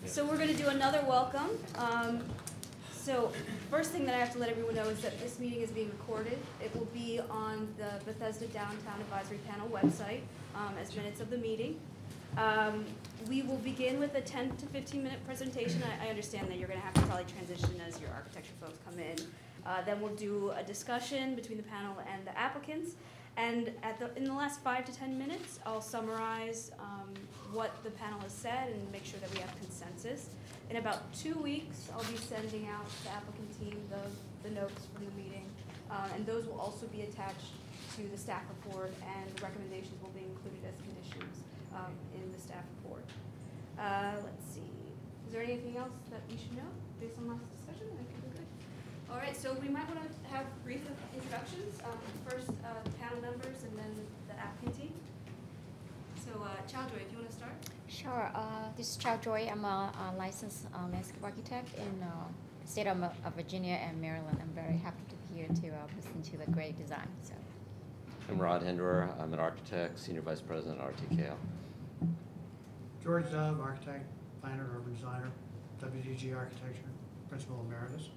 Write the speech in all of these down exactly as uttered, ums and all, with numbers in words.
So we're going to do another welcome. Um, so first thing that I have to let everyone know is that this meeting is being recorded. It will be on the Bethesda Downtown Advisory Panel website um, as minutes of the meeting. Um, we will begin with a ten to fifteen minute presentation. I, I understand that you're going to have to probably transition as your architecture folks come in. Uh, then we'll do a discussion between the panel and the applicants. And at the, in the last five to ten minutes, I'll summarize um, what the panel has said and make sure that we have consensus. In about two weeks, I'll be sending out to the applicant team the, the notes from the meeting. Uh, and those will also be attached to the staff report, and the recommendations will be included as conditions um, in the staff report. Uh, let's see. Is there anything else that we should know based on last discussion? I think we're good. All right, so we might want to have brief introductions. Um, first, uh, the panel members, and then the applicant team. So, uh, Chow Joy, if you want to start. Sure. Uh, this is Chow Joy. I'm a, a licensed uh, landscape architect in uh, the state of, of Virginia and Maryland. I'm very happy to be here to uh, listen to the great design. So. I'm Rod Hinderer. I'm an architect, Senior Vice President at R T K L. George Dove, architect, planner, urban designer, W D G Architecture, Principal Emeritus.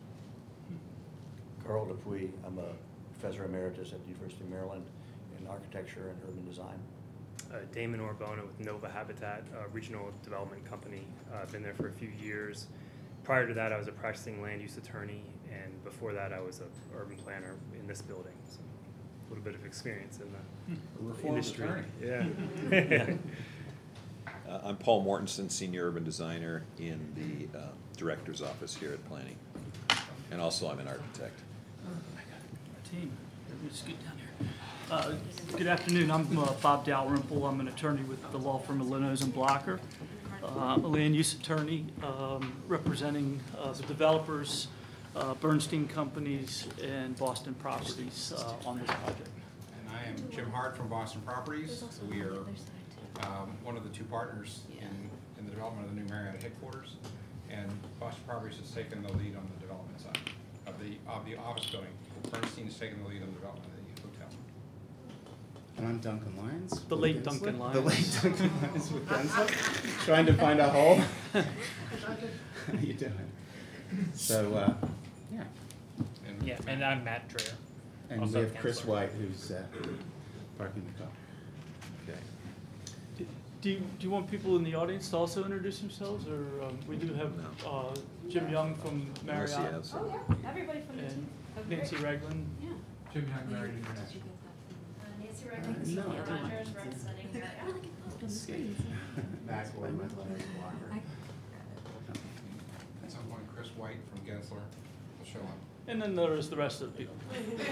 Carl Dupuy. I'm a Professor Emeritus at the University of Maryland in architecture and urban design. Uh, Damon Orbona with Nova Habitat, a regional development company. Uh, I've been there for a few years. Prior to that, I was a practicing land use attorney, and before that, I was an urban planner in this building. So a little bit of experience in the industry. Yeah. yeah. uh, I'm Paul Mortensen, Senior Urban Designer in the uh, Director's Office here at Planning. And also I'm an architect. I got a team. Let me scoot down here. Uh, good afternoon. I'm uh, Bob Dalrymple. I'm an attorney with the law firm of Linoes and Blocker. Uh, I'm a land use attorney um, representing uh, the developers, uh, Bernstein Companies, and Boston Properties uh, on this project. And I am Jim Hart from Boston Properties. We are um, one of the two partners in, in the development of the new Marriott headquarters. And Boston Properties has taken the lead on the development side of the of the office building. Bernstein has taken the lead on the development of the hotel. And I'm Duncan Lyons. The late Duncan Lyons. The late Duncan Lyons with Gensler. Trying to find a hole. How you doing? So, uh, yeah. And Yeah, and I'm Matt Dreher. And Also we have Chris Gensler. White, who's uh, parking the car. Okay. Do do you, do you want people in the audience to also introduce themselves, or um, we do have uh, Jim Young from Marriott, Unless you have some- Oh, yeah. Everybody from the and team. Okay, Nancy great. Regland. Yeah. Jim Young, Marriott International. Uh, Nancy Uh, Reagan, no, senior I don't manager, like representing Marriott. Max Boydman, Blocker. At some point, Chris White from Gensler will show up. And then there is the rest of the people.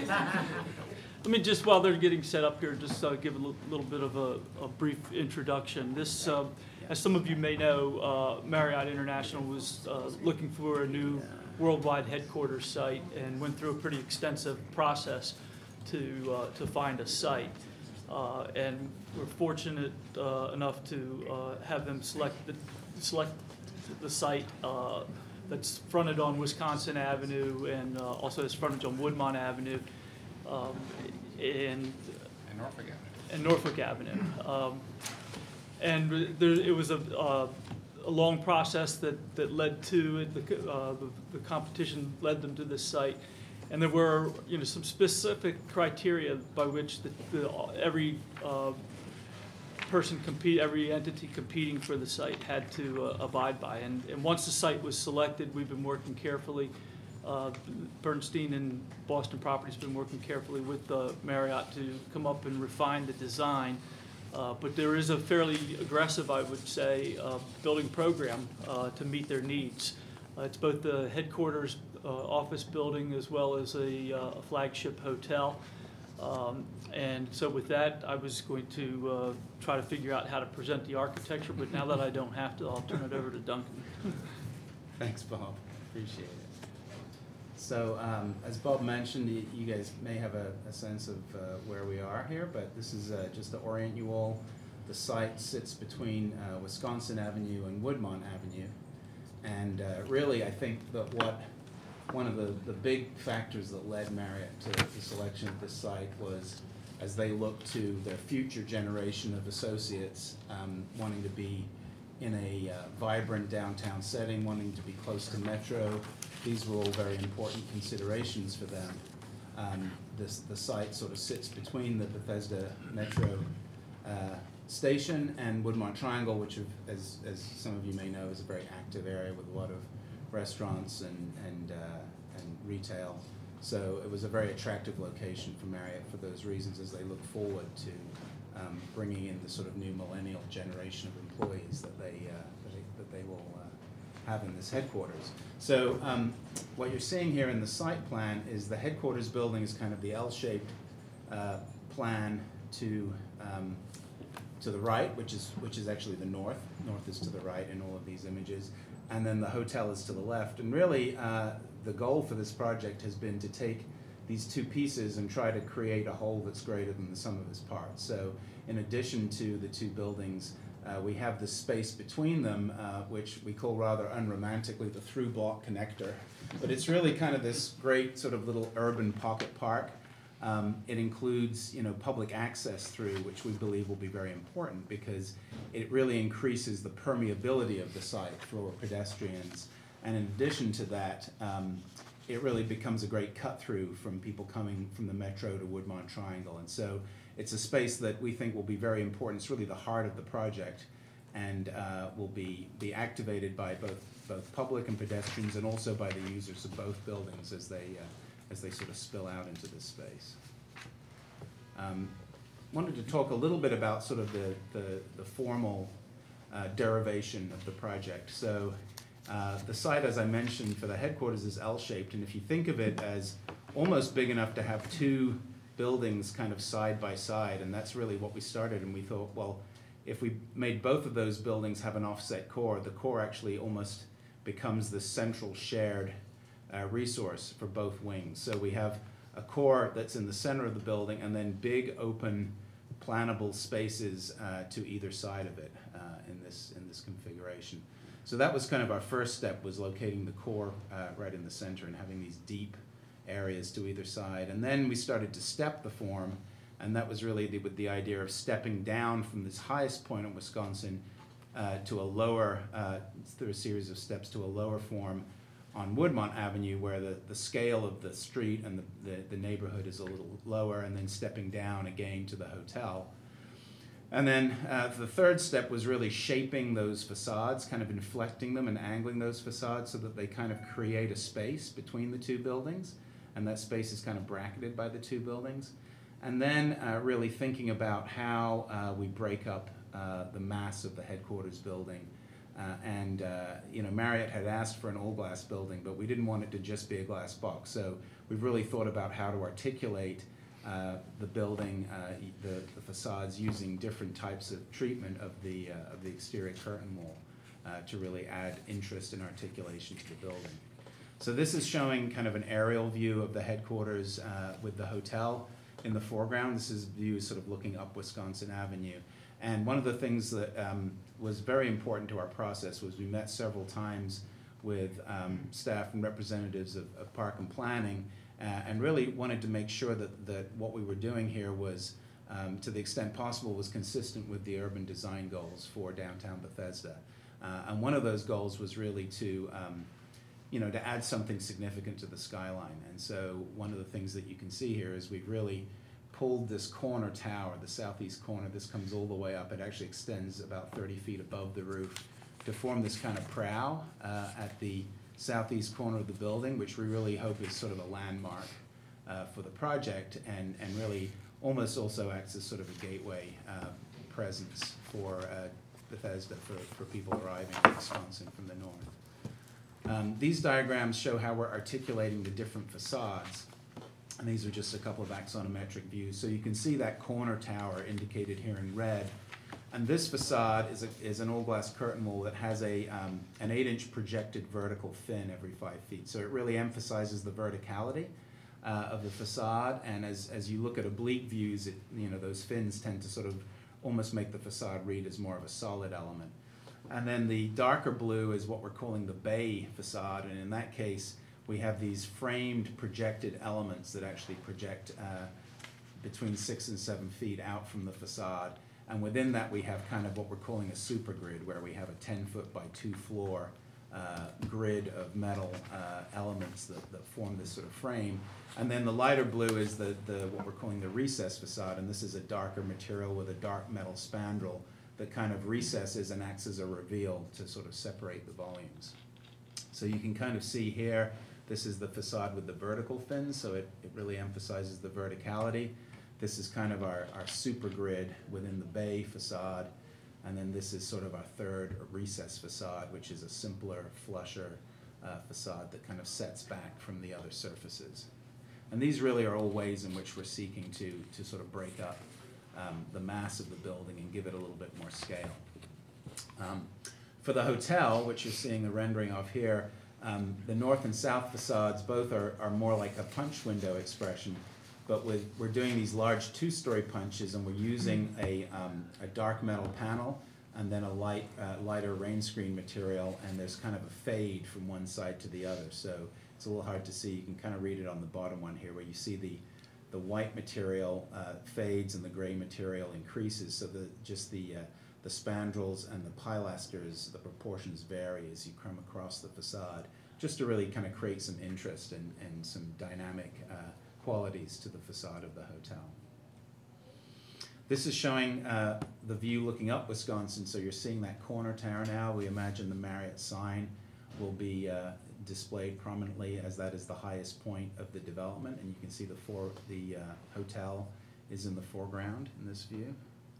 Let me just, while they're getting set up here, just uh, give a little, little bit of a, a brief introduction. This, uh, as some of you may know, uh, Marriott International was uh, looking for a new worldwide headquarters site and went through a pretty extensive process to uh, to find a site. Uh, and we're fortunate uh, enough to uh, have them select the select the site uh, that's fronted on Wisconsin Avenue and uh, also has frontage on Woodmont Avenue um, and And Norfolk Avenue. and Norfolk Avenue. Um, and there, it was a, uh, a long process that, that led to it. The, uh, the, the competition led them to this site. And there were, you know, some specific criteria by which the, the, every uh, person compete, every entity competing for the site had to uh, abide by. And, and once the site was selected, we've been working carefully. Uh, Bernstein and Boston Properties have been working carefully with uh, Marriott to come up and refine the design. Uh, but there is a fairly aggressive, I would say, uh, building program uh, to meet their needs. Uh, it's both the headquarters uh, office building as well as a, uh, a flagship hotel. Um, and so with that, I was going to uh, try to figure out how to present the architecture, but now that I don't have to, I'll turn it over to Duncan. Thanks, Bob. Appreciate it. So, um, as Bob mentioned, y- you guys may have a, a sense of uh, where we are here, but this is uh, just to orient you all. The site sits between uh, Wisconsin Avenue and Woodmont Avenue. And uh, really, I think that what one of the, the big factors that led Marriott to the selection of this site was as they look to their future generation of associates um, wanting to be in a uh, vibrant downtown setting, wanting to be close to Metro. These were all very important considerations for them. Um, this, the site sort of sits between the Bethesda Metro uh, station and Woodmont Triangle, which, have, as, as some of you may know, is a very active area with a lot of restaurants and, and, uh, and retail. So it was a very attractive location for Marriott for those reasons, as they look forward to um, bringing in the sort of new millennial generation of employees that they, uh, that they, that they will uh, have in this headquarters. So um, what you're seeing here in the site plan is the headquarters building is kind of the L-shaped uh, plan to um, to the right, which is which is actually the north. North is to the right in all of these images, and then the hotel is to the left. And really, uh, the goal for this project has been to take these two pieces and try to create a whole that's greater than the sum of its parts. So in addition to the two buildings, uh, we have this space between them, uh, which we call rather unromantically the through block connector. But it's really kind of this great sort of little urban pocket park. Um, it includes, you know, public access through, which we believe will be very important because it really increases the permeability of the site for pedestrians. And in addition to that, um, it really becomes a great cut through from people coming from the Metro to Woodmont Triangle. And so it's a space that we think will be very important. It's really the heart of the project, and uh, will be, be activated by both, both public and pedestrians, and also by the users of both buildings as they uh, as they sort of spill out into this space. Um, wanted to talk a little bit about sort of the, the, the formal uh, derivation of the project. So uh, the site, as I mentioned, for the headquarters is L-shaped, and if you think of it as almost big enough to have two buildings kind of side by side, and that's really what we started, and we thought, well, if we made both of those buildings have an offset core, the core actually almost becomes the central shared Uh, resource for both wings. So we have a core that's in the center of the building, and then big open plannable spaces uh, to either side of it uh, in this in this configuration. So that was kind of our first step, was locating the core uh, right in the center and having these deep areas to either side. And then we started to step the form, and that was really the, with the idea of stepping down from this highest point in Wisconsin uh, to a lower, uh, through a series of steps to a lower form on Woodmont Avenue, where the, the scale of the street and the, the, the neighborhood is a little lower, and then stepping down again to the hotel. And then uh, the third step was really shaping those facades, kind of inflecting them and angling those facades so that they kind of create a space between the two buildings, and that space is kind of bracketed by the two buildings. And then uh, really thinking about how uh, we break up uh, the mass of the headquarters building. Uh, and, uh, you know, Marriott had asked for an all-glass building, but we didn't want it to just be a glass box. So we've really thought about how to articulate uh, the building, uh, the, the facades, using different types of treatment of the, uh, of the exterior curtain wall uh, to really add interest and articulation to the building. So this is showing kind of an aerial view of the headquarters uh, with the hotel in the foreground. This is view sort of looking up Wisconsin Avenue. And one of the things that um, was very important to our process was we met several times with um, staff and representatives of, of Park and Planning, uh, and really wanted to make sure that, that what we were doing here was, um, to the extent possible, was consistent with the urban design goals for downtown Bethesda. Uh, and one of those goals was really to, um, you know, to add something significant to the skyline. And so one of the things that you can see here is we've really pulled this corner tower, the southeast corner. This comes all the way up. It actually extends about thirty feet above the roof to form this kind of prow uh, at the southeast corner of the building, which we really hope is sort of a landmark uh, for the project, and, and really almost also acts as sort of a gateway uh, presence for uh, Bethesda, for, for people arriving in Wisconsin from the north. Um, these diagrams show how we're articulating the different facades. And these are just a couple of axonometric views. So you can see that corner tower indicated here in red. And this facade is, a, is an all-glass curtain wall that has a, um, an eight-inch projected vertical fin every five feet. So it really emphasizes the verticality uh, of the facade. And as, as you look at oblique views, it, you know, those fins tend to sort of almost make the facade read as more of a solid element. And then the darker blue is what we're calling the bay facade. And in that case, we have these framed projected elements that actually project uh, between six and seven feet out from the facade. And within that, we have kind of what we're calling a super grid, where we have a ten foot by two floor uh, grid of metal uh, elements that, that form this sort of frame. And then the lighter blue is the, the what we're calling the recess facade, and this is a darker material with a dark metal spandrel that kind of recesses and acts as a reveal to sort of separate the volumes. So you can kind of see here, this is the facade with the vertical fins, so it, it really emphasizes the verticality. This is kind of our, our super grid within the bay facade, and then this is sort of our third recess facade, which is a simpler, flusher uh, facade that kind of sets back from the other surfaces. And these really are all ways in which we're seeking to, to sort of break up um, the mass of the building and give it a little bit more scale. Um, for the hotel, which you're seeing the rendering of here, um, the north and south facades both are, are more like a punch window expression, but with, we're doing these large two-story punches, and we're using a, um, a dark metal panel and then a light, uh, lighter rain screen material, and there's kind of a fade from one side to the other. So it's a little hard to see. You can kind of read it on the bottom one here, where you see the, the white material uh, fades and the gray material increases. So the, just the, uh, the spandrels and the pilasters, the proportions vary as you come across the facade, just to really kind of create some interest and, and some dynamic uh, qualities to the facade of the hotel. This is showing uh, the view looking up Wisconsin, so you're seeing that corner tower now. We imagine the Marriott sign will be uh, displayed prominently, as that is the highest point of the development, and you can see the, for, the uh, hotel is in the foreground in this view.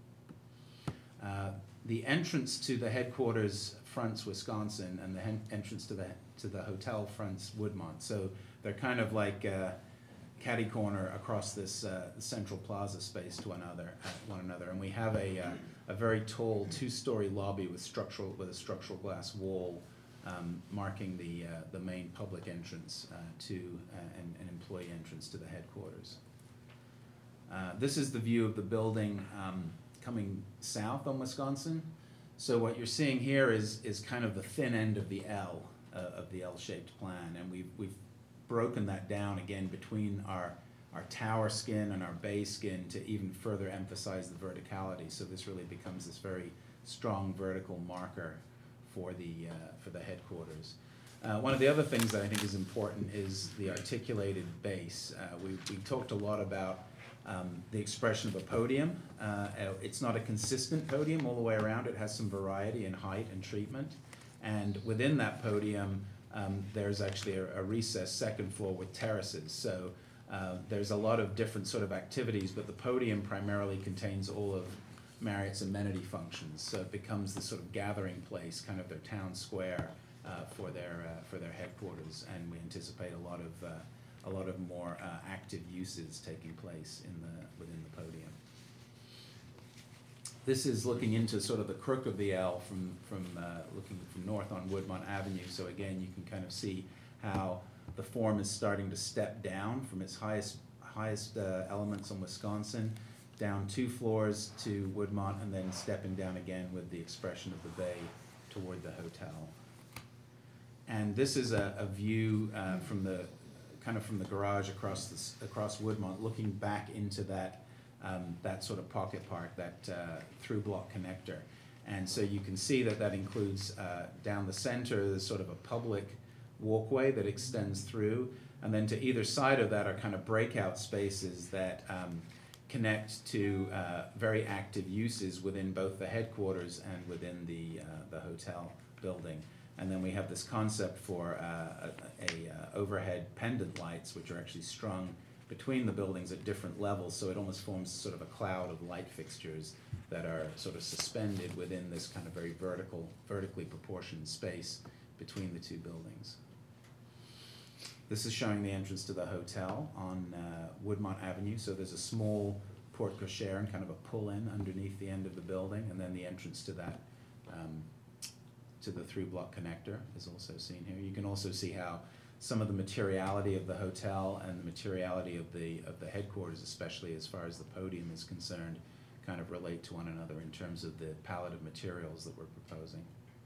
Uh, the entrance to the headquarters fronts Wisconsin, and the entrance to the, to the hotel fronts Woodmont. So they're kind of like uh, catty corner across this uh, central plaza space to another, uh, one another, and we have a uh, a very tall two-story lobby with structural with a structural glass wall um, marking the uh, the main public entrance uh, to uh, and, and employee entrance to the headquarters. Uh, this is the view of the building um, coming south on Wisconsin. So what you're seeing here is is kind of the thin end of the L uh, of the L-shaped plan, and we've we've broken that down again between our, our tower skin and our bay skin to even further emphasize the verticality. So this really becomes this very strong vertical marker for the, uh, for the headquarters. Uh, one of the other things that I think is important is the articulated base. Uh, we, we talked a lot about um, the expression of a podium. Uh, it's not a consistent podium all the way around. It has some variety in height and treatment. And within that podium, Um, there's actually a, a recessed second floor with terraces. So uh, there's a lot of different sort of activities, but the podium primarily contains all of Marriott's amenity functions. So it becomes the sort of gathering place, kind of their town square uh, for their uh, for their headquarters. And we anticipate a lot of uh, a lot of more uh, active uses taking place in the within the podium. This is looking into sort of the crook of the L from, from uh, looking from north on Woodmont Avenue. So again, you can kind of see how the form is starting to step down from its highest, highest uh, elements on Wisconsin, down two floors to Woodmont, and then stepping down again with the expression of the bay toward the hotel. And this is a, a view uh, from the, kind of from the garage across, this, across Woodmont, looking back into that Um, that sort of pocket park, that uh, through block connector. And so you can see that that includes uh, down the center, there's sort of a public walkway that extends through, and then to either side of that are kind of breakout spaces that um, connect to uh, very active uses within both the headquarters and within the, uh, the hotel building. And then we have this concept for uh, a, a uh, overhead pendant lights, which are actually strung between the buildings at different levels, so it almost forms sort of a cloud of light fixtures that are sort of suspended within this kind of very vertical, vertically proportioned space between the two buildings. This is showing the entrance to the hotel on uh, Woodmont Avenue, so there's a small porte cochere and kind of a pull-in underneath the end of the building, and then the entrance to that, um, to the through-block connector is also seen here. You can also see how some of the materiality of the hotel and the materiality of the of the headquarters, especially as far as the podium is concerned, kind of relate to one another in terms of the palette of materials that we're proposing.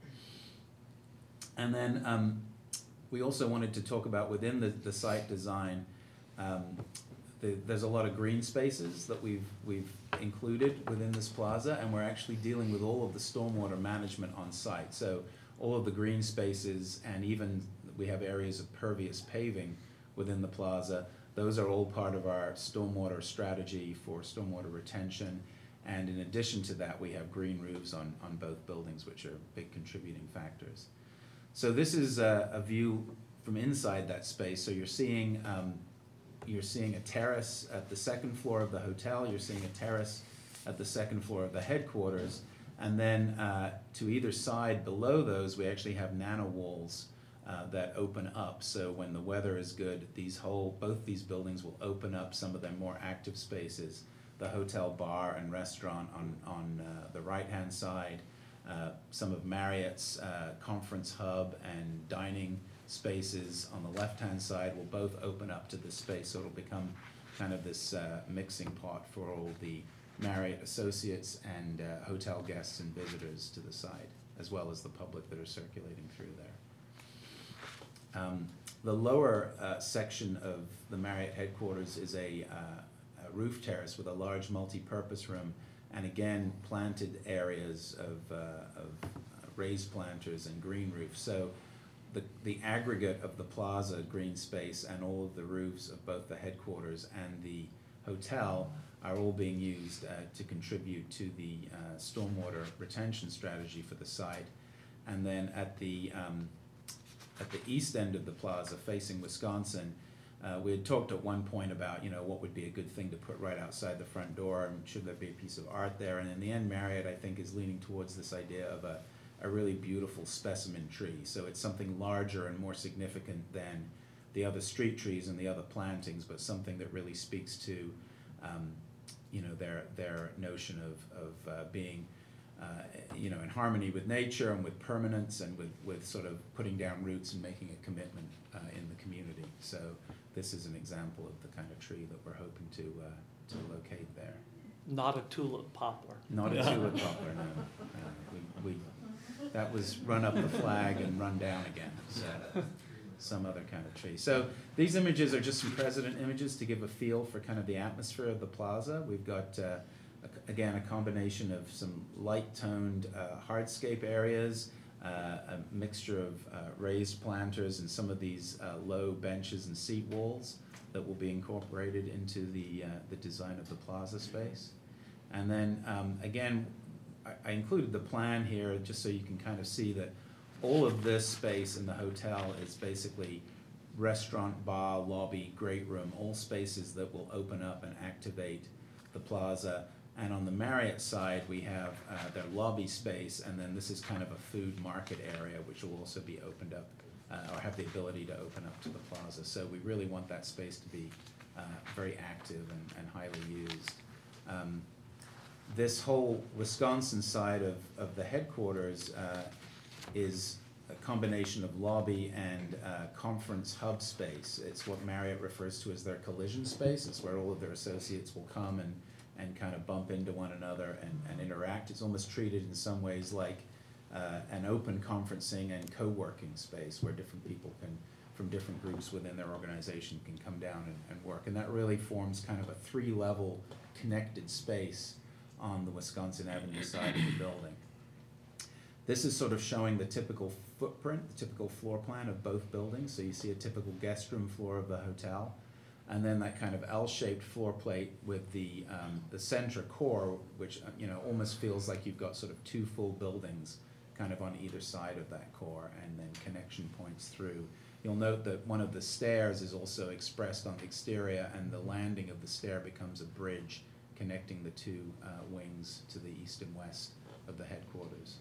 And then um, we also wanted to talk about within the, the site design um, the, there's a lot of green spaces that we've, we've included within this plaza, and we're actually dealing with all of the stormwater management on site. So all of the green spaces, and even we have areas of pervious paving within the plaza. Those are all part of our stormwater strategy for stormwater retention. And in addition to that, we have green roofs on, on both buildings, which are big contributing factors. So this is a, a view from inside that space. So you're seeing, um, you're seeing a terrace at the second floor of the hotel. You're seeing a terrace at the second floor of the headquarters. And then uh, to either side below those, we actually have nano walls uh, that open up. So when the weather is good, these whole, both these buildings will open up some of their more active spaces. The hotel bar and restaurant on, on uh, the right-hand side, uh, some of Marriott's uh, conference hub and dining spaces on the left-hand side will both open up to this space, so it'll become kind of this uh, mixing pot for all the Marriott associates and uh, hotel guests and visitors to the side, as well as the public that are circulating through there. Um, the lower uh, section of the Marriott headquarters is a uh, roof terrace with a large multi-purpose room, and again planted areas of, uh, of raised planters and green roofs. So the, the aggregate of the plaza green space and all of the roofs of both the headquarters and the hotel are all being used uh, to contribute to the uh, stormwater retention strategy for the site. And then at the, um, at the east end of the plaza facing Wisconsin, Uh, we had talked at one point about, you know, what would be a good thing to put right outside the front door, and should there be a piece of art there. And in the end, Marriott, I think, is leaning towards this idea of a, a really beautiful specimen tree. So it's something larger and more significant than the other street trees and the other plantings, but something that really speaks to, um, you know, their, their notion of, of uh, being, uh, you know, in harmony with nature and with permanence and with, with sort of putting down roots and making a commitment uh, in the community. So this is an example of the kind of tree that we're hoping to uh, to locate there. Not a tulip poplar. Not a tulip poplar, no. Uh, we, we, that was run up the flag and run down again, so some other kind of tree. So these images are just some president images to give a feel for kind of the atmosphere of the plaza. We've got, uh, a, again, a combination of some light-toned uh, hardscape areas, Uh, a mixture of uh, raised planters and some of these uh, low benches and seat walls that will be incorporated into the, uh, the design of the plaza space. And then, um, again, I, I included the plan here just so you can kind of see that all of this space in the hotel is basically restaurant, bar, lobby, great room, all spaces that will open up and activate the plaza. And on the Marriott side, we have uh, their lobby space, and then this is kind of a food market area, which will also be opened up, uh, or have the ability to open up to the plaza. So we really want that space to be uh, very active and, and highly used. Um, this whole Wisconsin side of, of the headquarters uh, is a combination of lobby and uh, conference hub space. It's what Marriott refers to as their collision space. It's where all of their associates will come and and kind of bump into one another and, and interact. It's almost treated in some ways like uh, an open conferencing and co-working space where different people can, from different groups within their organization, can come down and, and work. And that really forms kind of a three-level connected space on the Wisconsin Avenue side of the building. This is sort of showing the typical footprint, the typical floor plan of both buildings. So you see a typical guest room floor of the hotel, and then that kind of L-shaped floor plate with the um, the center core, which uh, you know almost feels like you've got sort of two full buildings kind of on either side of that core, and then connection points through. You'll note that one of the stairs is also expressed on the exterior, and the landing of the stair becomes a bridge connecting the two uh, wings to the east and west of the headquarters.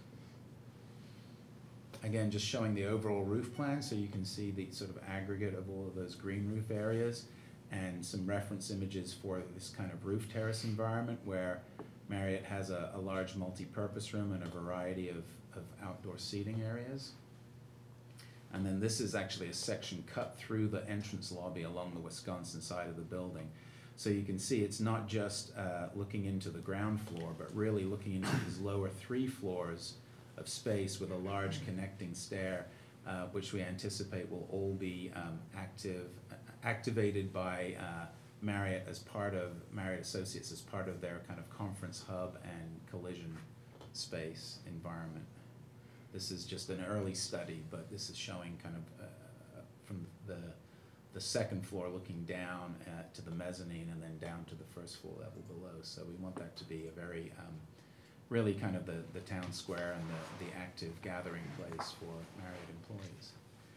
Again, just showing the overall roof plan, so you can see the sort of aggregate of all of those green roof areas, and some reference images for this kind of roof terrace environment where Marriott has a, a large multi-purpose room and a variety of, of outdoor seating areas. And then this is actually a section cut through the entrance lobby along the Wisconsin side of the building. So you can see it's not just uh, looking into the ground floor, but really looking into these lower three floors of space with a large connecting stair, uh, which we anticipate will all be um, active, activated by uh, Marriott as part of, Marriott Associates as part of their kind of conference hub and collision space environment. This is just an early study, but this is showing kind of uh, from the, the second floor looking down at, to the mezzanine and then down to the first floor level below. So we want that to be a very, um, really kind of the, the town square and the, the active gathering place for Marriott employees.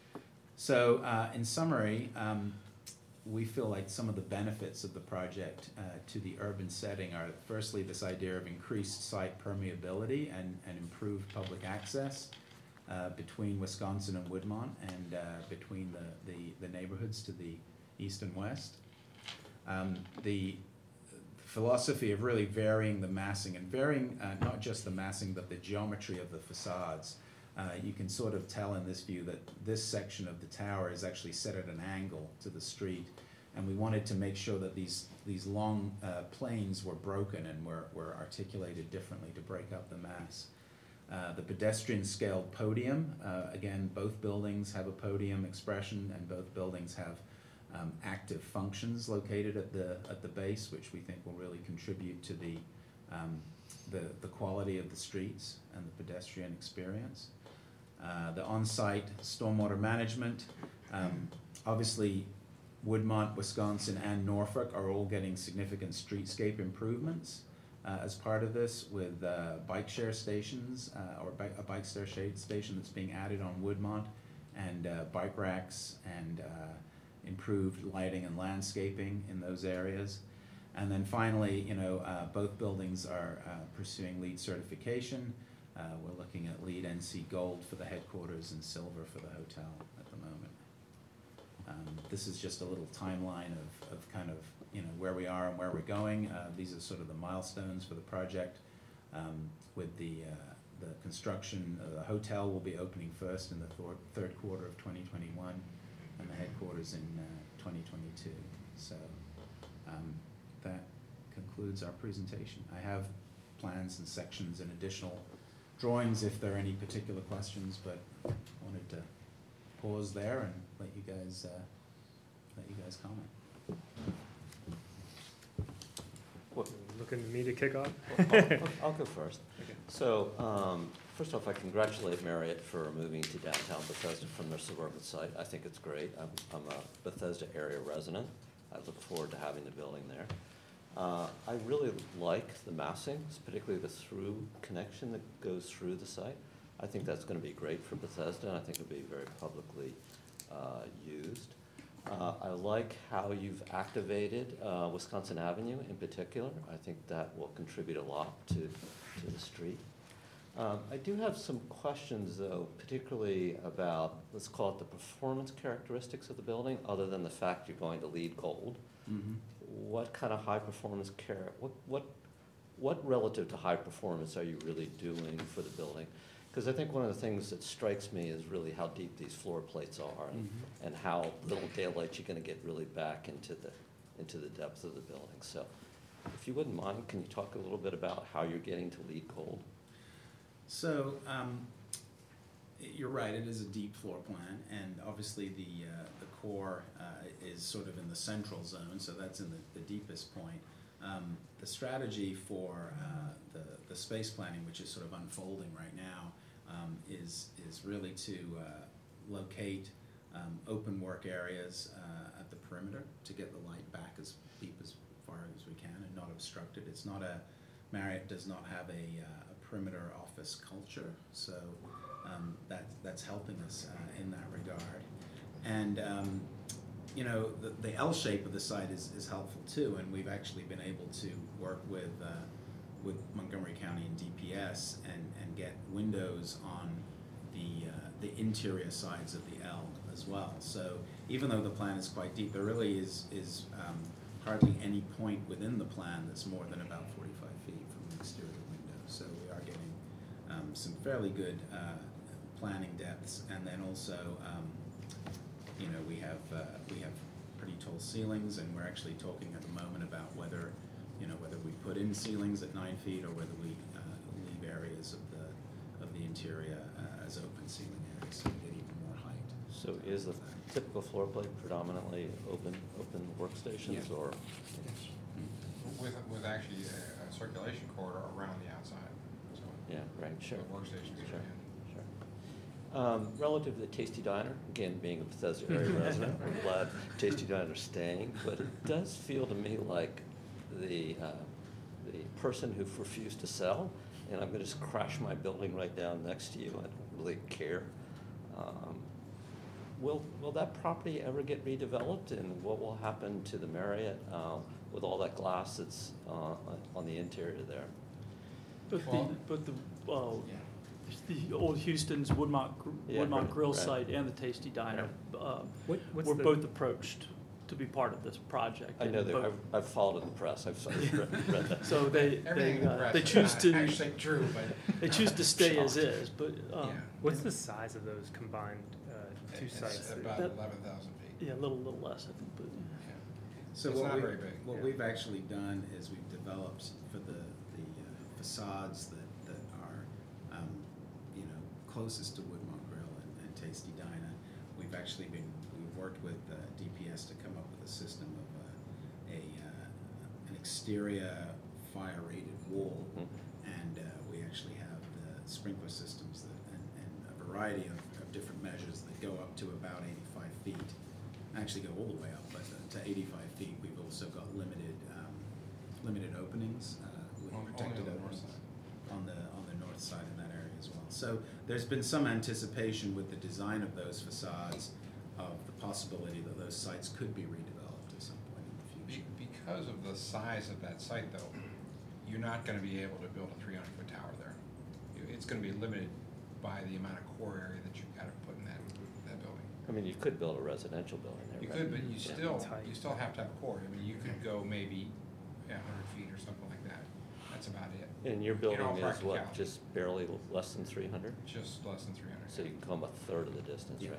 So uh, in summary, um, we feel like some of the benefits of the project uh, to the urban setting are firstly this idea of increased site permeability and, and improved public access uh, between Wisconsin and Woodmont and uh, between the, the, the neighborhoods to the east and west. Um, the philosophy of really varying the massing and varying uh, not just the massing but the geometry of the facades. Uh, you can sort of tell in this view that this section of the tower is actually set at an angle to the street, and we wanted to make sure that these these long uh, planes were broken and were, were articulated differently to break up the mass. Uh, the pedestrian scaled podium, uh, again, both buildings have a podium expression and both buildings have um, active functions located at the at the base, which we think will really contribute to the um, the, the quality of the streets and the pedestrian experience. Uh, the on-site stormwater management, um, obviously Woodmont, Wisconsin, and Norfolk are all getting significant streetscape improvements uh, as part of this with uh, bike share stations uh, or bi a bike share shade station that's being added on Woodmont, and uh, bike racks and uh, improved lighting and landscaping in those areas. And then finally, you know, uh, both buildings are uh, pursuing LEED certification. Uh, we're looking at LEED N C Gold for the headquarters and Silver for the hotel at the moment. Um, this is just a little timeline of, of kind of, you know, where we are and where we're going. Uh, these are sort of the milestones for the project. Um, with the, uh, the construction, uh, the hotel will be opening first in the third, third quarter of twenty twenty-one and the headquarters in uh, twenty twenty-two. So um, that concludes our presentation. I have plans and sections and additional drawings if there are any particular questions, but wanted to pause there and let you guys uh, let you guys comment. What- Looking to me to kick off? Well, I'll, I'll- I'll go first. Okay. So, um, first off, I congratulate Marriott for moving to downtown Bethesda from their suburban site. I think it's great. I'm, I'm a Bethesda area resident. I look forward to having the building there. Uh, I really like the massing, particularly the through connection that goes through the site. I think that's going to be great for Bethesda, and I think it'll be very publicly uh, used. Uh, I like how you've activated uh, Wisconsin Avenue in particular. I think that will contribute a lot to, to the street. Um, I do have some questions, though, particularly about, let's call it the performance characteristics of the building, other than the fact you're going to LEED Gold. Mm-hmm. What kind of high performance care, what, what, what relative to high performance are you really doing for the building? Because I think one of the things that strikes me is really how deep these floor plates are and, Mhm. and how little daylight you're gonna get really back into the, into the depth of the building. So if you wouldn't mind, can you talk a little bit about how you're getting to LEED Gold? So, um, you're right, it is a deep floor plan, and obviously the, uh, the core uh, is sort of in the central zone, so that's in the, the deepest point. Um, the strategy for uh, the, the space planning, which is sort of unfolding right now, um, is, is really to uh, locate um, open work areas uh, at the perimeter to get the light back as deep as far as we can and not obstructed. It's not a, Marriott does not have a, uh, a perimeter office culture, so um, that, that's helping us uh, in that regard. And um, you know, the, the L shape of the site is, is helpful too, and we've actually been able to work with uh, with Montgomery County and D P S and, and get windows on the uh, the interior sides of the L as well. So even though the plan is quite deep, there really is is um, hardly any point within the plan that's more than about forty-five feet from the exterior window. So we are getting um, some fairly good uh, planning depths, and then also. Um, You know, we have uh, we have pretty tall ceilings, and we're actually talking at the moment about whether, you know, whether we put in ceilings at nine feet or whether we uh, leave areas of the of the interior uh, as open ceiling areas so we get even more height. So is the typical floor plate predominantly open, open workstations, Yeah. or? With, with actually a, a circulation corridor around the outside, so. Yeah, right, sure. The workstations Sure, are in. sure. Um, relative to the Tasty Diner, again, being a Bethesda area resident, I'm glad Tasty Diner's staying, but it does feel to me like the, uh, the person who refused to sell, and I'm gonna just crash my building right down next to you, I don't really care. Um, Will, will that property ever get redeveloped, and what will happen to the Marriott, uh, with all that glass that's, uh, on the interior there? But the, Well- but the, uh, Yeah. the old Houston's Woodmont, Gr- Yeah, Woodmont right, Grill right. site and the Tasty Diner, uh, What, what's were the? both approached to be part of this project. I know and that, both- I've, I've followed the press, I've sort of read, read that. So they, Everything they, in the uh, press they is choose not to, actually true, but. they choose to stay as Shocked. is, but, um, Yeah. What's the size of those combined, uh, two It's sites? about That- eleven thousand feet. yeah, a little, little less, I think, but, yeah. Yeah. So It's what not we, very big, what yeah. we've actually done is we've developed for the, the uh, facades that, that are, um, you know, closest to Woodmont Grill and, and Tasty Diner, we've actually been, we've worked with uh, D P S to come up with a system of uh, a, uh, an exterior fire-rated wall, Mhm. and uh, we actually have the sprinkler systems that, and, and a variety of, of different measures that go up to about eighty-five feet. Actually go all the way up, but uh, to eighty-five feet, we've also got limited, um, limited openings, uh, with On- only protected on the north openings side. on the, on the north side in that area as well. So there's been some anticipation with the design of those facades of the possibility that those sites could be redeveloped at some point in the Be- future. Because of the size of that site though, you're not gonna be able to build a three hundred foot tower there. You- It's gonna be limited by the amount of core area that you've gotta put in that, that building. I mean, you could build a residential building there, You right? could, but you Yeah. still, Tight. you still have to have a core. I mean, you could go maybe a hundred feet or something like that. That's about it. And your In building all is what, practicality. just barely l- less than three hundred? Just less than three hundred. So you can come a third of the distance, Yeah. right?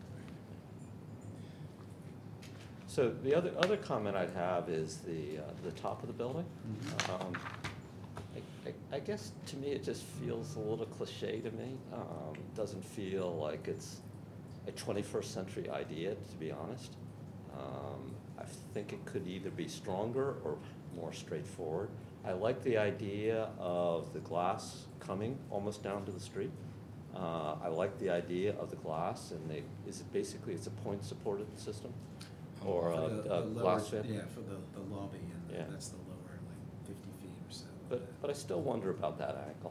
So the other, other comment I'd have is the, uh, the top of the building. Mhm. Um, I, I, I guess to me, it just feels a little cliche to me. Um, doesn't feel like it's a twenty-first century idea, to be honest. Um, I think it could either be stronger or more straightforward. I like the idea of the glass coming almost down to the street. Uh, I like the idea of the glass, and they, is it basically, it's a point supported system? Or For a, the- a the lower- glass fit? Yeah, for the, the lobby, and Yeah. the- that's the lower, like fifty feet or so. of But, that. but I still wonder about that angle.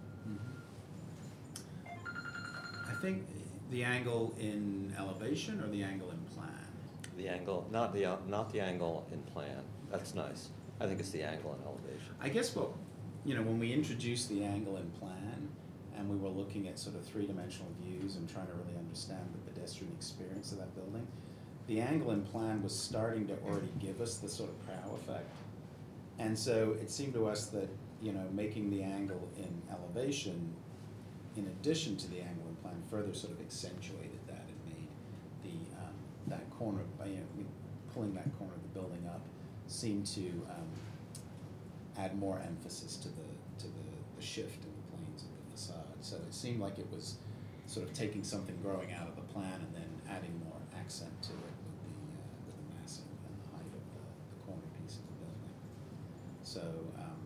Mhm. I think the angle in elevation or the angle in plan? The angle, not the, uh, not the angle in plan, that's nice. I think it's the angle in elevation. I guess what, you know, when we introduced the angle in plan, and we were looking at sort of three-dimensional views and trying to really understand the pedestrian experience of that building, the angle in plan was starting to already give us the sort of prow effect. And so it seemed to us that, you know, making the angle in elevation, in addition to the angle in plan, further sort of accentuated that and made the, um, that corner, by, you know, pulling that corner of the building up seemed to, um, add more emphasis to the, to the, the shift in the planes of the facade. So it seemed like it was sort of taking something growing out of the plan and then adding more accent to it with the, uh, with the massing and the height of the, the corner piece of the building. So, um,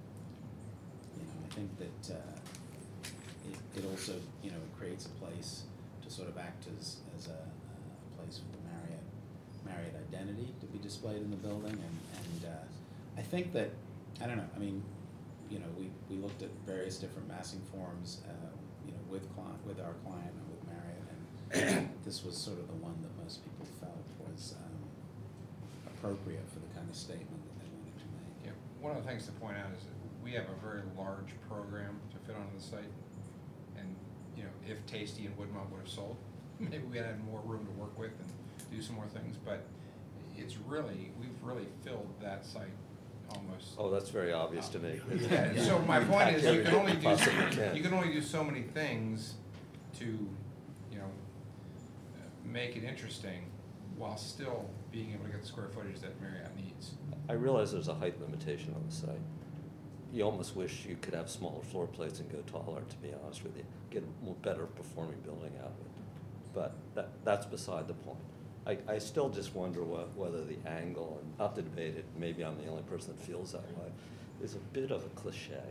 you know, I think that, uh, it, it also, you know, it creates a place to sort of act as, as a, a place for the Marriott, Marriott identity to be displayed in the building, and, and, uh, I think that, I don't know, I mean, you know, we, we looked at various different massing forms, uh, you know, with client, with our client and with Marriott, and this was sort of the one that most people felt was, um, appropriate for the kind of statement that they wanted to make. Yeah, one of the things to point out is that we have a very large program to fit onto the site. And, you know, if Tasty and Woodmont would have sold, maybe we had had more room to work with and do some more things, but it's really, we've really filled that site almost. Oh, that's very obvious to me. Yeah, so my point is, you can only do, Possibly can. you can only do so many things to, you know, uh, make it interesting while still being able to get the square footage that Marriott needs. I realize there's a height limitation on the site. You almost wish you could have smaller floor plates and go taller, to be honest with you. Get a more better performing building out of it. but that, that's beside the point. I, I still just wonder what, whether the angle, and not to debate it, maybe I'm the only person that feels that way, is a bit of a cliche.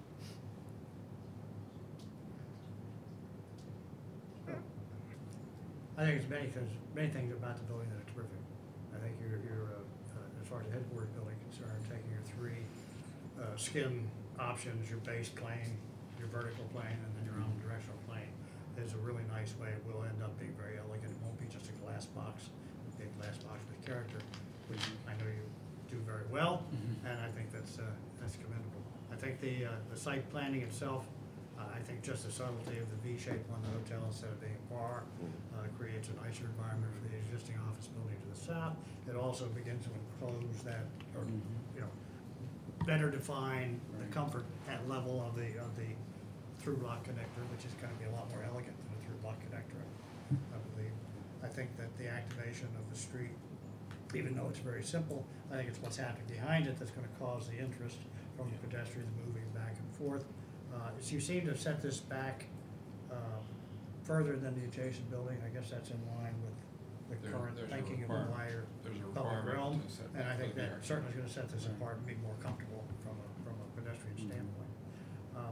I think it's many things, many things about the building that are terrific. I think you're, you're, uh, uh, as far as the headquarters building is concerned, taking your three, uh, skin options, your base plane, your vertical plane, and then your omnidirectional plane, is a really nice way. It will end up being very elegant. It won't be just a glass box, it'll be a glass box with character, which I know you do very well, Mhm. and I think that's, uh, that's commendable. I think the, uh, the site planning itself, uh, I think just the subtlety of the V shape on the hotel instead of being a bar, uh, creates a nicer environment for the existing office building to the south. It also begins to enclose that, or, Mhm. you know, better define the Right. comfort at level of the, of the through block connector, which is gonna be a lot more elegant than a through block connector, I believe. I think that the activation of the street, even though it's very simple, I think it's what's happening behind it that's gonna cause the interest from the pedestrians moving back and forth. Uh, so you seem to have set this back, um, further than the adjacent building. I guess that's in line with the There- current there's a thinking of a requirement- wider there's a public requirement realm. to set And I back think for the that arch. certainly is gonna set this Right. apart and be more comfortable from a, from a pedestrian Mhm. standpoint. Um,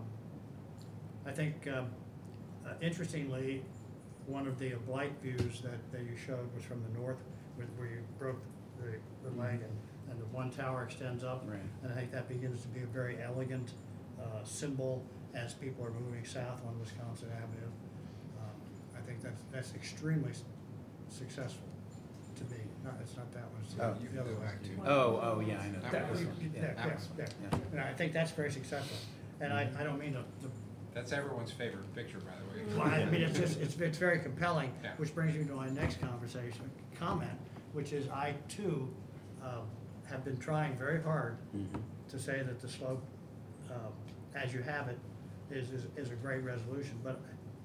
I think, um, uh, interestingly, one of the oblique views that, that you showed was from the north, where, where you broke the, the leg and, and the one tower extends up. Right. And I think that begins to be a very elegant, uh, symbol as people are moving south on Wisconsin Avenue. Um, I think that's, that's extremely s- successful to me. No, it's not that one, it's the Oh. the You can other go one. back to. Oh, oh, yeah, I know. That That was- was, Yeah. yeah, that yeah, was- yeah. yeah. And I think that's very successful. And I, I don't mean to, to That's everyone's favorite picture, by the way. well, I mean, it's just, it's, it's very compelling, Yeah. which brings me to my next conversation, comment, which is I too, uh, have been trying very hard Mhm. to say that the slope, uh, as you have it, is, is, is a great resolution, but,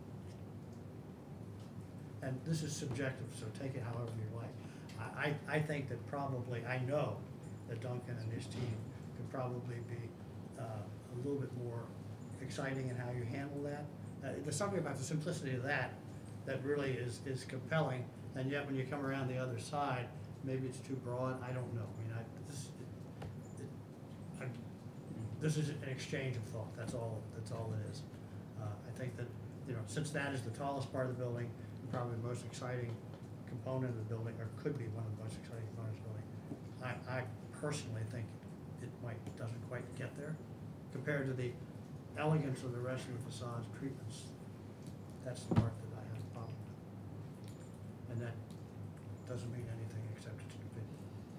and this is subjective, so take it however you like. I, I, I think that probably, I know that Duncan and his team could probably be, uh, a little bit more exciting in how you handle that. Uh, there's something about the simplicity of that that really is, is compelling, and yet when you come around the other side, maybe it's too broad, I don't know. I mean, I, this, it, it, I, this is an exchange of thought, that's all, that's all it is. Uh, I think that, you know, since that is the tallest part of the building, and probably the most exciting component of the building, or could be one of the most exciting components of the building, I, I personally think it might, doesn't quite get there compared to the elegance of the rest of the facade's treatments. That's the part that I have a problem with. And that doesn't mean anything except it's an opinion.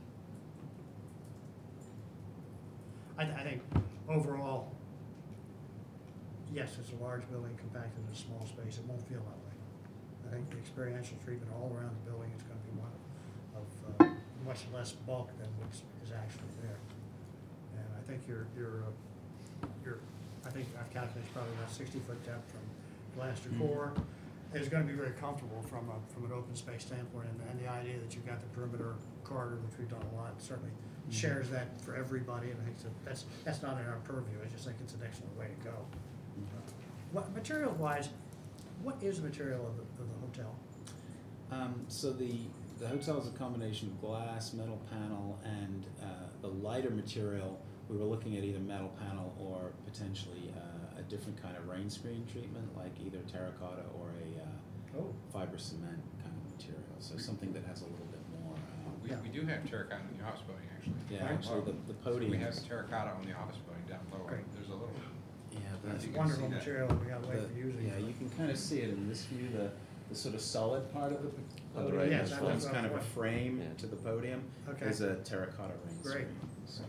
I, th- I think overall, yes, it's a large building compacted in a small space. It won't feel that way. I think the experiential treatment all around the building is gonna be one of, uh, much less bulk than what is actually there. And I think you're, you're, uh, you're, I think I've calculated it's probably about sixty foot depth from glass to core. It's gonna be very comfortable from a, from an open space standpoint, and, and the idea that you've got the perimeter corridor, which we've done a lot, certainly shares that for everybody, and I think that- that's, that's not in our purview, I just think it's an excellent way to go. What, material wise, what is the material of the, of the hotel? Um, so the, the hotel is a combination of glass, metal panel, and, uh, the lighter material, we were looking at either metal panel or potentially, uh, a different kind of rain screen treatment, like either terracotta or a, uh, Oh, fiber cement kind of material, so something that has a little bit more, uh, We, we do have terracotta in the office building, actually. yeah, Down actually, low. the, the So podium. we have terracotta on the office building down low. Great. There's a little, Yeah, that's the, you can wonderful see that. material, we gotta wait the- for using it. yeah, you can kind of see it in this view, the, the sort of solid part of the On the podium, right Yes, that that's forms what I kind of a was- frame Yeah. to the podium, Okay. is a terracotta rain Great. screen. So,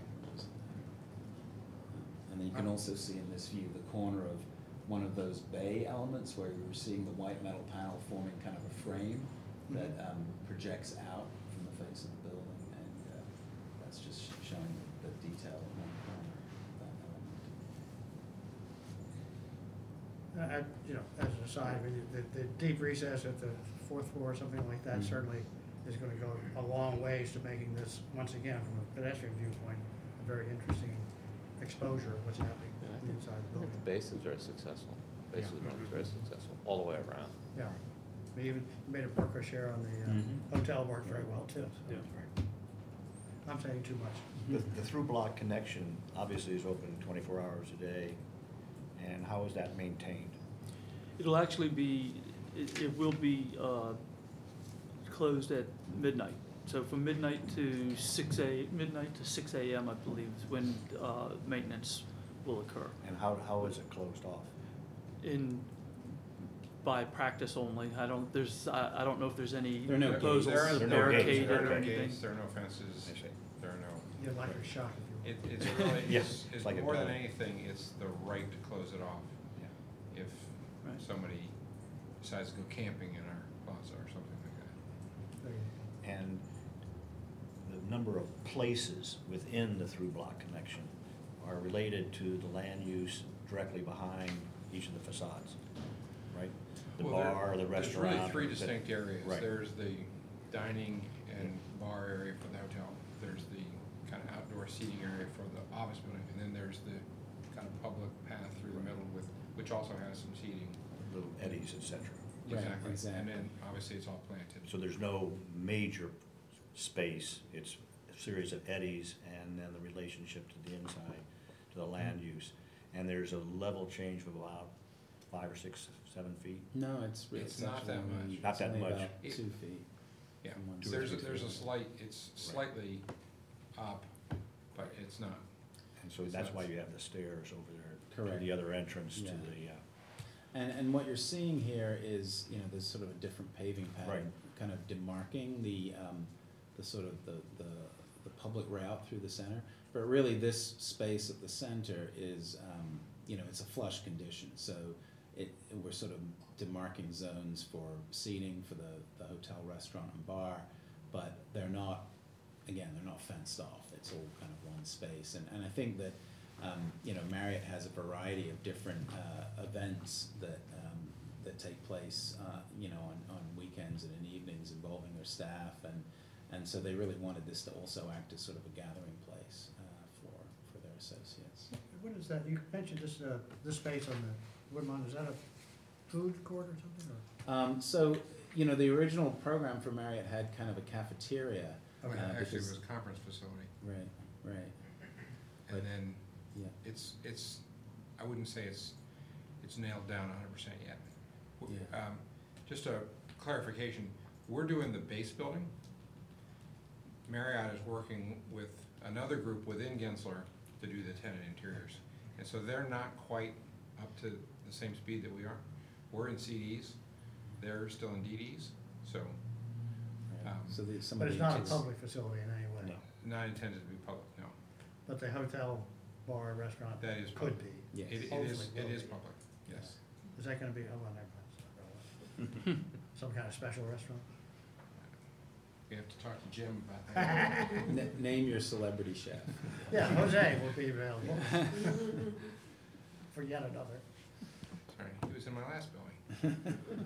and then you can also see in this view the corner of one of those bay elements where you were seeing the white metal panel forming kind of a frame that Mhm. um, projects out from the face of the building, and uh, that's just sh- showing the, the detail in one corner of that element. Uh, I, you know, as an aside, I mean, the, the deep recess at the fourth floor or something like that Mhm. certainly is gonna go a long ways to making this, once again, from a pedestrian viewpoint, a very interesting exposure of what's happening Yeah, I think- inside the I think building. the base is very successful. Base Yeah. is very, very successful, all the way around. Yeah. We even made a broker share on the uh, Mhm. hotel work very well too. so Yeah. that's great. I'm saying too much. The, the through block connection obviously is open twenty-four hours a day, and how is that maintained? It'll actually be, it, it will be, uh, closed at midnight. So from midnight to six a, midnight to six A M, I believe, is when, uh, maintenance will occur. And how, how is it closed off? In, by practice only. I don't, there's, I, I don't know if there's any There are no gates. proposals There are- to there are no gates. barricade it There are or no anything. gates, there are no fences, I see. there are no, You have electric shock if you it, will. it's really, Yeah, it's, it's it's like a more than dog. anything, it's the right to close it off. Yeah. If Right. somebody decides to go camping in our plaza or something like that. There you go. And the number of places within the through block connection are related to the land use directly behind each of the facades, right? The Well, there- bar, the restaurant. There's really three that- distinct areas. Right. There's the dining and bar area for the hotel. There's the kind of outdoor seating area for the office building. And then there's the kind of public path through the middle with, which also has some seating. Little eddies, et cetera. Right, Exactly. And exactly. then obviously it's all planted. So there's no major space, it's a series of eddies and then the relationship to the inside, to the land use. And there's a level change of about five or six, seven feet. No, it's, re- It's it's not actually that only- much. Not it's that only much. about It- two feet. Yeah, from one there's, a- side to there's a the slight, it's slightly up, but it's not. And so that's why you have the stairs over there. To Correct. the other entrance to Yeah. the, uh, And, and what you're seeing here is, you know, there's sort of a different paving pattern, kind of demarking the, um, the sort of the, the, the public route through the center. But really, this space at the center is, um, you know, it's a flush condition, so it, we're sort of demarking zones for seating for the, the hotel, restaurant, and bar, but they're not, again, they're not fenced off, it's all kind of one space. And, and I think that, um, you know, Marriott has a variety of different, uh, events that, um, that take place, uh, you know, on, on weekends and in evenings involving their staff, and, and so they really wanted this to also act as sort of a gathering place, uh, for, for their associates. What is that? You mentioned this, uh, this space on the Woodmont, is that a food court or something, or? Um, so, you know, the original program for Marriott had kind of a cafeteria. Oh, yeah, uh, Actually, it because- was a conference facility. Right, right, And But- then yeah. it's, it's, I wouldn't say it's, it's nailed down a hundred percent yet. W- Yeah. Um, just a clarification, we're doing the base building. Marriott is working with another group within Gensler to do the tenant interiors. And so they're not quite up to the same speed that we are. We're in C Ds, they're still in D Ds, so right. Um, So the, some But of it's the not a kids- public facility in any way? No. not intended to be public, no. But the hotel, bar, restaurant That is could public. be? Yes. It, it is, Hopefully it will is be. public, yes. Is that gonna be, oh, well, never mind. Some kind of special restaurant? We have to talk to Jim about that. N- Name your celebrity chef. Yeah, Jose will be available. For yet another. Sorry, he was in my last building.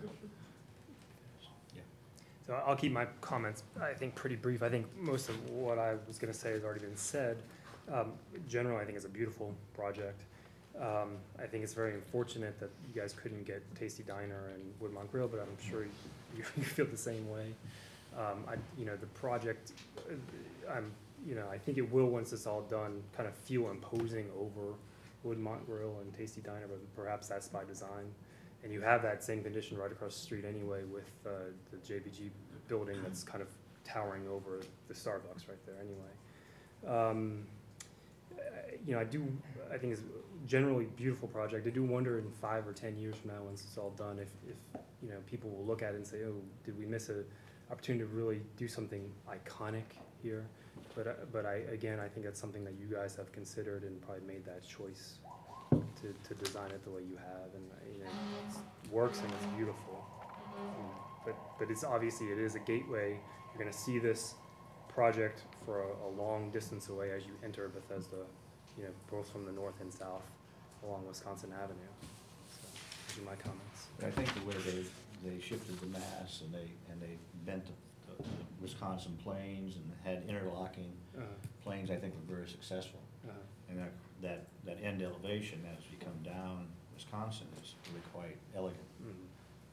So I'll keep my comments, I think, pretty brief. I think most of what I was gonna say has already been said. Um, Generally, I think it's a beautiful project. Um, I think it's very unfortunate that you guys couldn't get Tasty Diner and Woodmont Grill, but I'm sure you, you feel the same way. Um, I, you know, the project, uh, I'm, you know, I think it will, once it's all done, kind of feel imposing over Woodmont Grill and Tasty Diner, but perhaps that's by design. And you have that same condition right across the street anyway with uh, the J B G building that's kind of towering over the Starbucks right there anyway. Um, I- You know, I do, I think it's a generally beautiful project. I do wonder in five or ten years from now, once it's all done, if, if, you know, people will look at it and say, oh, did we miss a opportunity to really do something iconic here? But, uh, but I, again, I think that's something that you guys have considered and probably made that choice to, to design it the way you have, and, uh, you know, it works and it's beautiful. Um, But, but it's obviously, it is a gateway. You're gonna see this project for a, a long distance away as you enter Bethesda, you know, both from the north and south along Wisconsin Avenue. So, those are my comments. But I think the way they, they shifted the mass and they, and they bent the the Wisconsin plains and had interlocking Uh, plains, I think were very successful. uh, And that, that, that end elevation as you come down Wisconsin is really quite elegant. mm.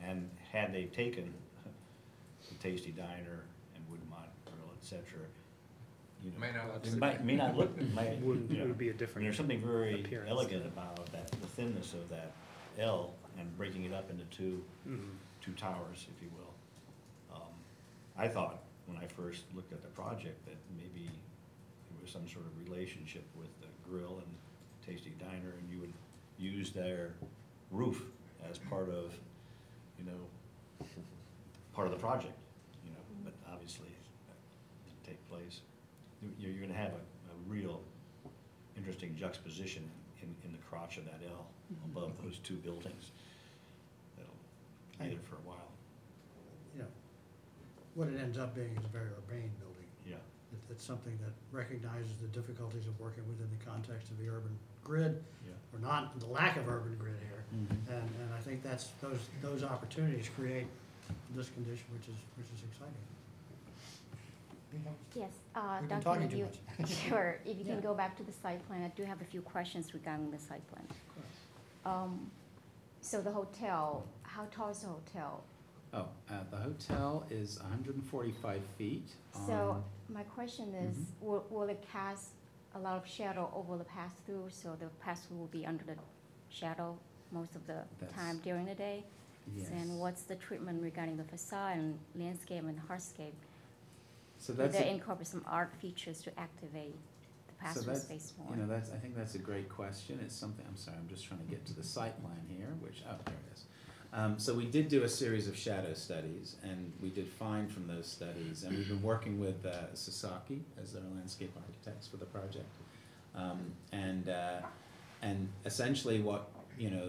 And had they taken the Tasty Diner and Woodmont Grill, et cetera, you know. May not look It so might, good. may not look, might, Wouldn't- you know, it would be a and different there's something very appearance. elegant about that, the thinness of that L and breaking it up into two, Mhm. two towers, if you will. Um, I thought, when I first looked at the project, that maybe there was some sort of relationship with the grill and Tasty Diner, and you would use their roof as part of, you know, part of the project, you know, but obviously that didn't take place. You- You're, you're gonna have a, a real interesting juxtaposition in, in the crotch of that L above those two buildings. That'll be there for a while, You know, what it ends up being is a very urbane building. yeah. It, it's something that recognizes the difficulties of working within the context of the urban grid, Yeah. or not, the lack of urban grid here. Mhm. And, and I think that's, those, those opportunities create this condition, which is, which is exciting. Yes, uh, We've been Duncan, talking if too you, much. sure, if you Yeah. can go back to the site plan, I do have a few questions regarding the site plan. Um, so the hotel, how tall is the hotel? Oh, uh, the hotel is hundred and forty-five feet. So um, my question is, Mhm. will, will it cast a lot of shadow over the pass-through, so the pass-through will be under the shadow most of the That's- time during the day? yes. And what's the treatment regarding the facade and landscape and hardscape? So Will that's, they a- incorporate some art features to activate the so pass-through that's, space more? you know, that's, I think that's a great question. It's something, I'm sorry, I'm just trying to get to the site plan here, which, oh, there it is. Um, so we did do a series of shadow studies, and we did find from those studies, and we've been working with uh, Sasaki as our landscape architects for the project. Um, and, uh, and essentially what, you know,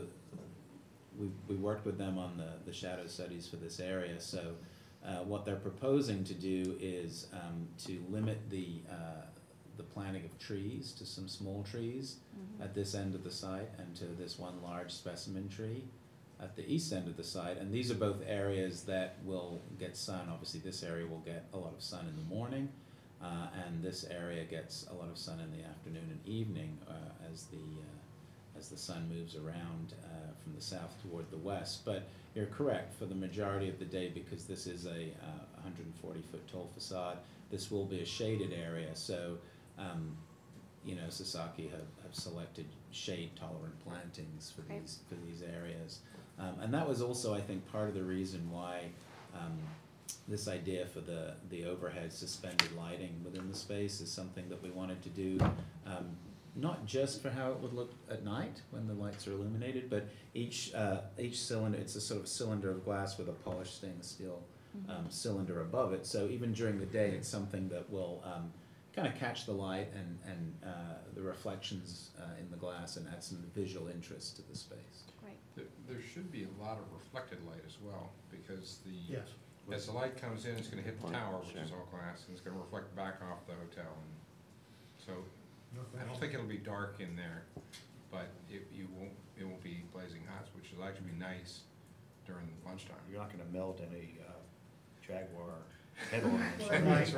we, we worked with them on the, the shadow studies for this area, so uh, what they're proposing to do is um, to limit the, uh, the planting of trees to some small trees Mhm. at this end of the site and to this one large specimen tree at the east end of the site. And these are both areas that will get sun. Obviously, this area will get a lot of sun in the morning, uh, and this area gets a lot of sun in the afternoon and evening uh, as the uh, as the sun moves around uh, from the south toward the west. But you're correct, for the majority of the day, because this is a uh, one hundred forty foot tall facade, this will be a shaded area. So, um, you know, Sasaki have, have selected shade-tolerant plantings for Right. these for these areas. Um, and that was also, I think, part of the reason why um, this idea for the, the overhead suspended lighting within the space is something that we wanted to do, um, not just for how it would look at night when the lights are illuminated, but each, uh, each cylinder, it's a sort of cylinder of glass with a polished stainless steel Mhm. um, cylinder above it. So even during the day, it's something that will um, kind of catch the light and, and uh, the reflections uh, in the glass and add some visual interest to the space. Great. There, there should be a lot of reflected light as well, because the, Yes. as the light comes in, it's gonna hit the Point, tower, which sure. is all glass, and it's gonna reflect back off the hotel. And so, No I don't question. think it'll be dark in there, but it, you won't, it won't be blazing hot, which will actually be nice during lunchtime. You're not gonna melt any uh, Jaguar headlamps. Right.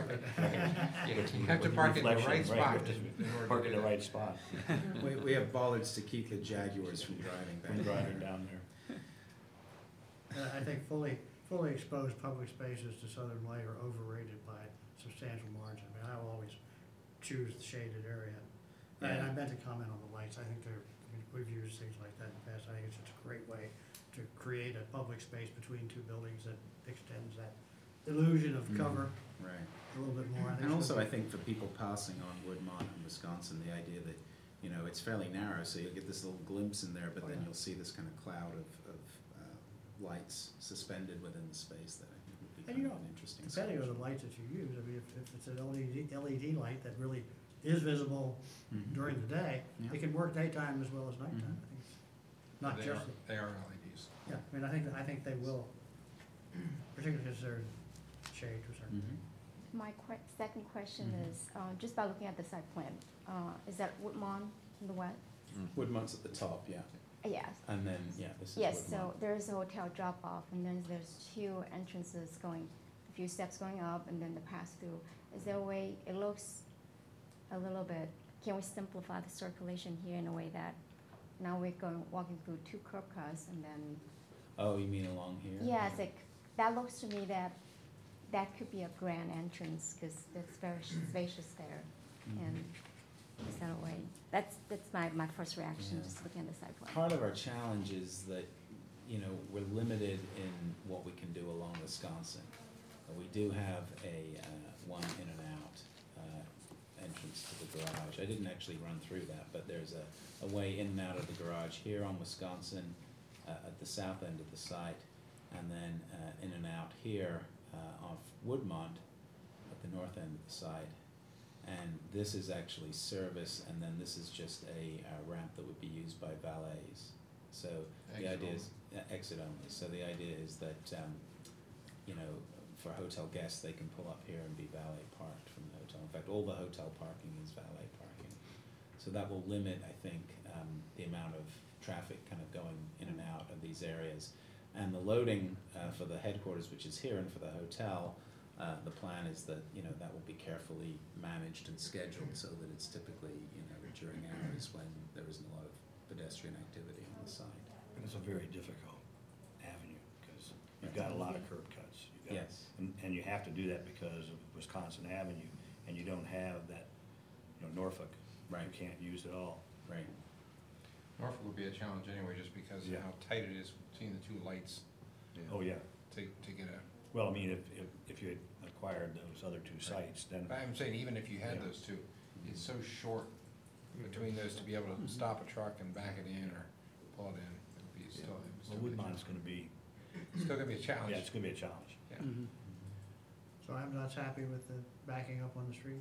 You have to park it in the right Reflection, spot. you have to in order to Park do in the that. right spot We, we have bollards to keep the Jaguars from driving back. when driving down there. And I think fully, fully exposed public spaces to southern light are overrated by substantial margin. I mean, I will always choose the shaded area. And I Yeah. meant to comment on the lights. I think they're, I mean, we've used things like that in the past. I think it's just a great way to create a public space between two buildings that extends that illusion of cover Right. a little bit more. think And it's also, I gonna think for people passing on Woodmont and Wisconsin, the idea that, you know, it's fairly narrow, so you'll get this little glimpse in there, but Oh, then yeah. you'll see this kind of cloud of, of uh, lights suspended within the space that I think would be And kind you of know, an interesting be, depending on solution. the light that you use, I mean, if, if it's an L E D, L E D light that really is visible Mhm. during the day, Yeah. it can work daytime as well as nighttime. Mhm. I think it's not They just, are, they are L E Ds. yeah, I mean, I think, I think they will, particularly because they're shade to a certain. Mhm. My que- second question Mhm. is, uh, just by looking at the site plan, uh, is that Woodmont in the west? Woodmont's at the top, yeah, Uh, Yes. and then, yeah, this is Woodmont. Yes, so there's a hotel drop-off, and then there's two entrances going, a few steps going up, and then the pass-through. Is there a way, it looks a little bit, can we simplify the circulation here in a way that now we're going, walking through two curb cuts, and then Oh, you mean along here? Yeah, it's like, that looks to me that, that could be a grand entrance, because it's very spacious there. Mhm. And is that a way, that's, that's my, my first reaction, Yeah. just looking at the site plan. Part of our challenge is that, you know, we're limited in what we can do along Wisconsin. Uh, We do have a, uh, one in and out, uh, entrance to the garage. I didn't actually run through that, but there's a, a way in and out of the garage here on Wisconsin, uh, at the south end of the site, and then, uh, in and out here, uh, off Woodmont at the north end of the site. And this is actually service, and then this is just a, uh ramp that would be used by valets. So the Exit idea is, uh, exit only, so the idea is that, um, you know, for hotel guests, they can pull up here and be valet parked from the hotel. In fact, all the hotel parking is valet parking. So that will limit, I think, um, the amount of traffic kind of going in and out of these areas. And the loading, uh, for the headquarters, which is here, and for the hotel, uh, the plan is that, you know, that will be carefully managed and scheduled so that it's typically, you know, during hours when there isn't a lot of pedestrian activity on the site. And it's a very difficult avenue, because you've got a lot of curb cuts. You've got- Yes. And, and you have to do that because of Wisconsin Avenue, and you don't have that, you know, Norfolk. Right. You can't use at all. Right. Norfolk would be a challenge anyway, just because of Yeah. how tight it is between the two lights Oh, yeah. to, to get a, Well, I mean, if, if, if you had acquired those other two sites, then, I'm saying even if you had Yeah. those two, it's so short between those to be able to stop a truck and back it in or pull it in, it would be still, it would well, still be, Woodmont's gonna be, still gonna be a challenge. yeah, it's gonna be a challenge. Yeah. Mhm. So I'm not happy with the backing up on the street?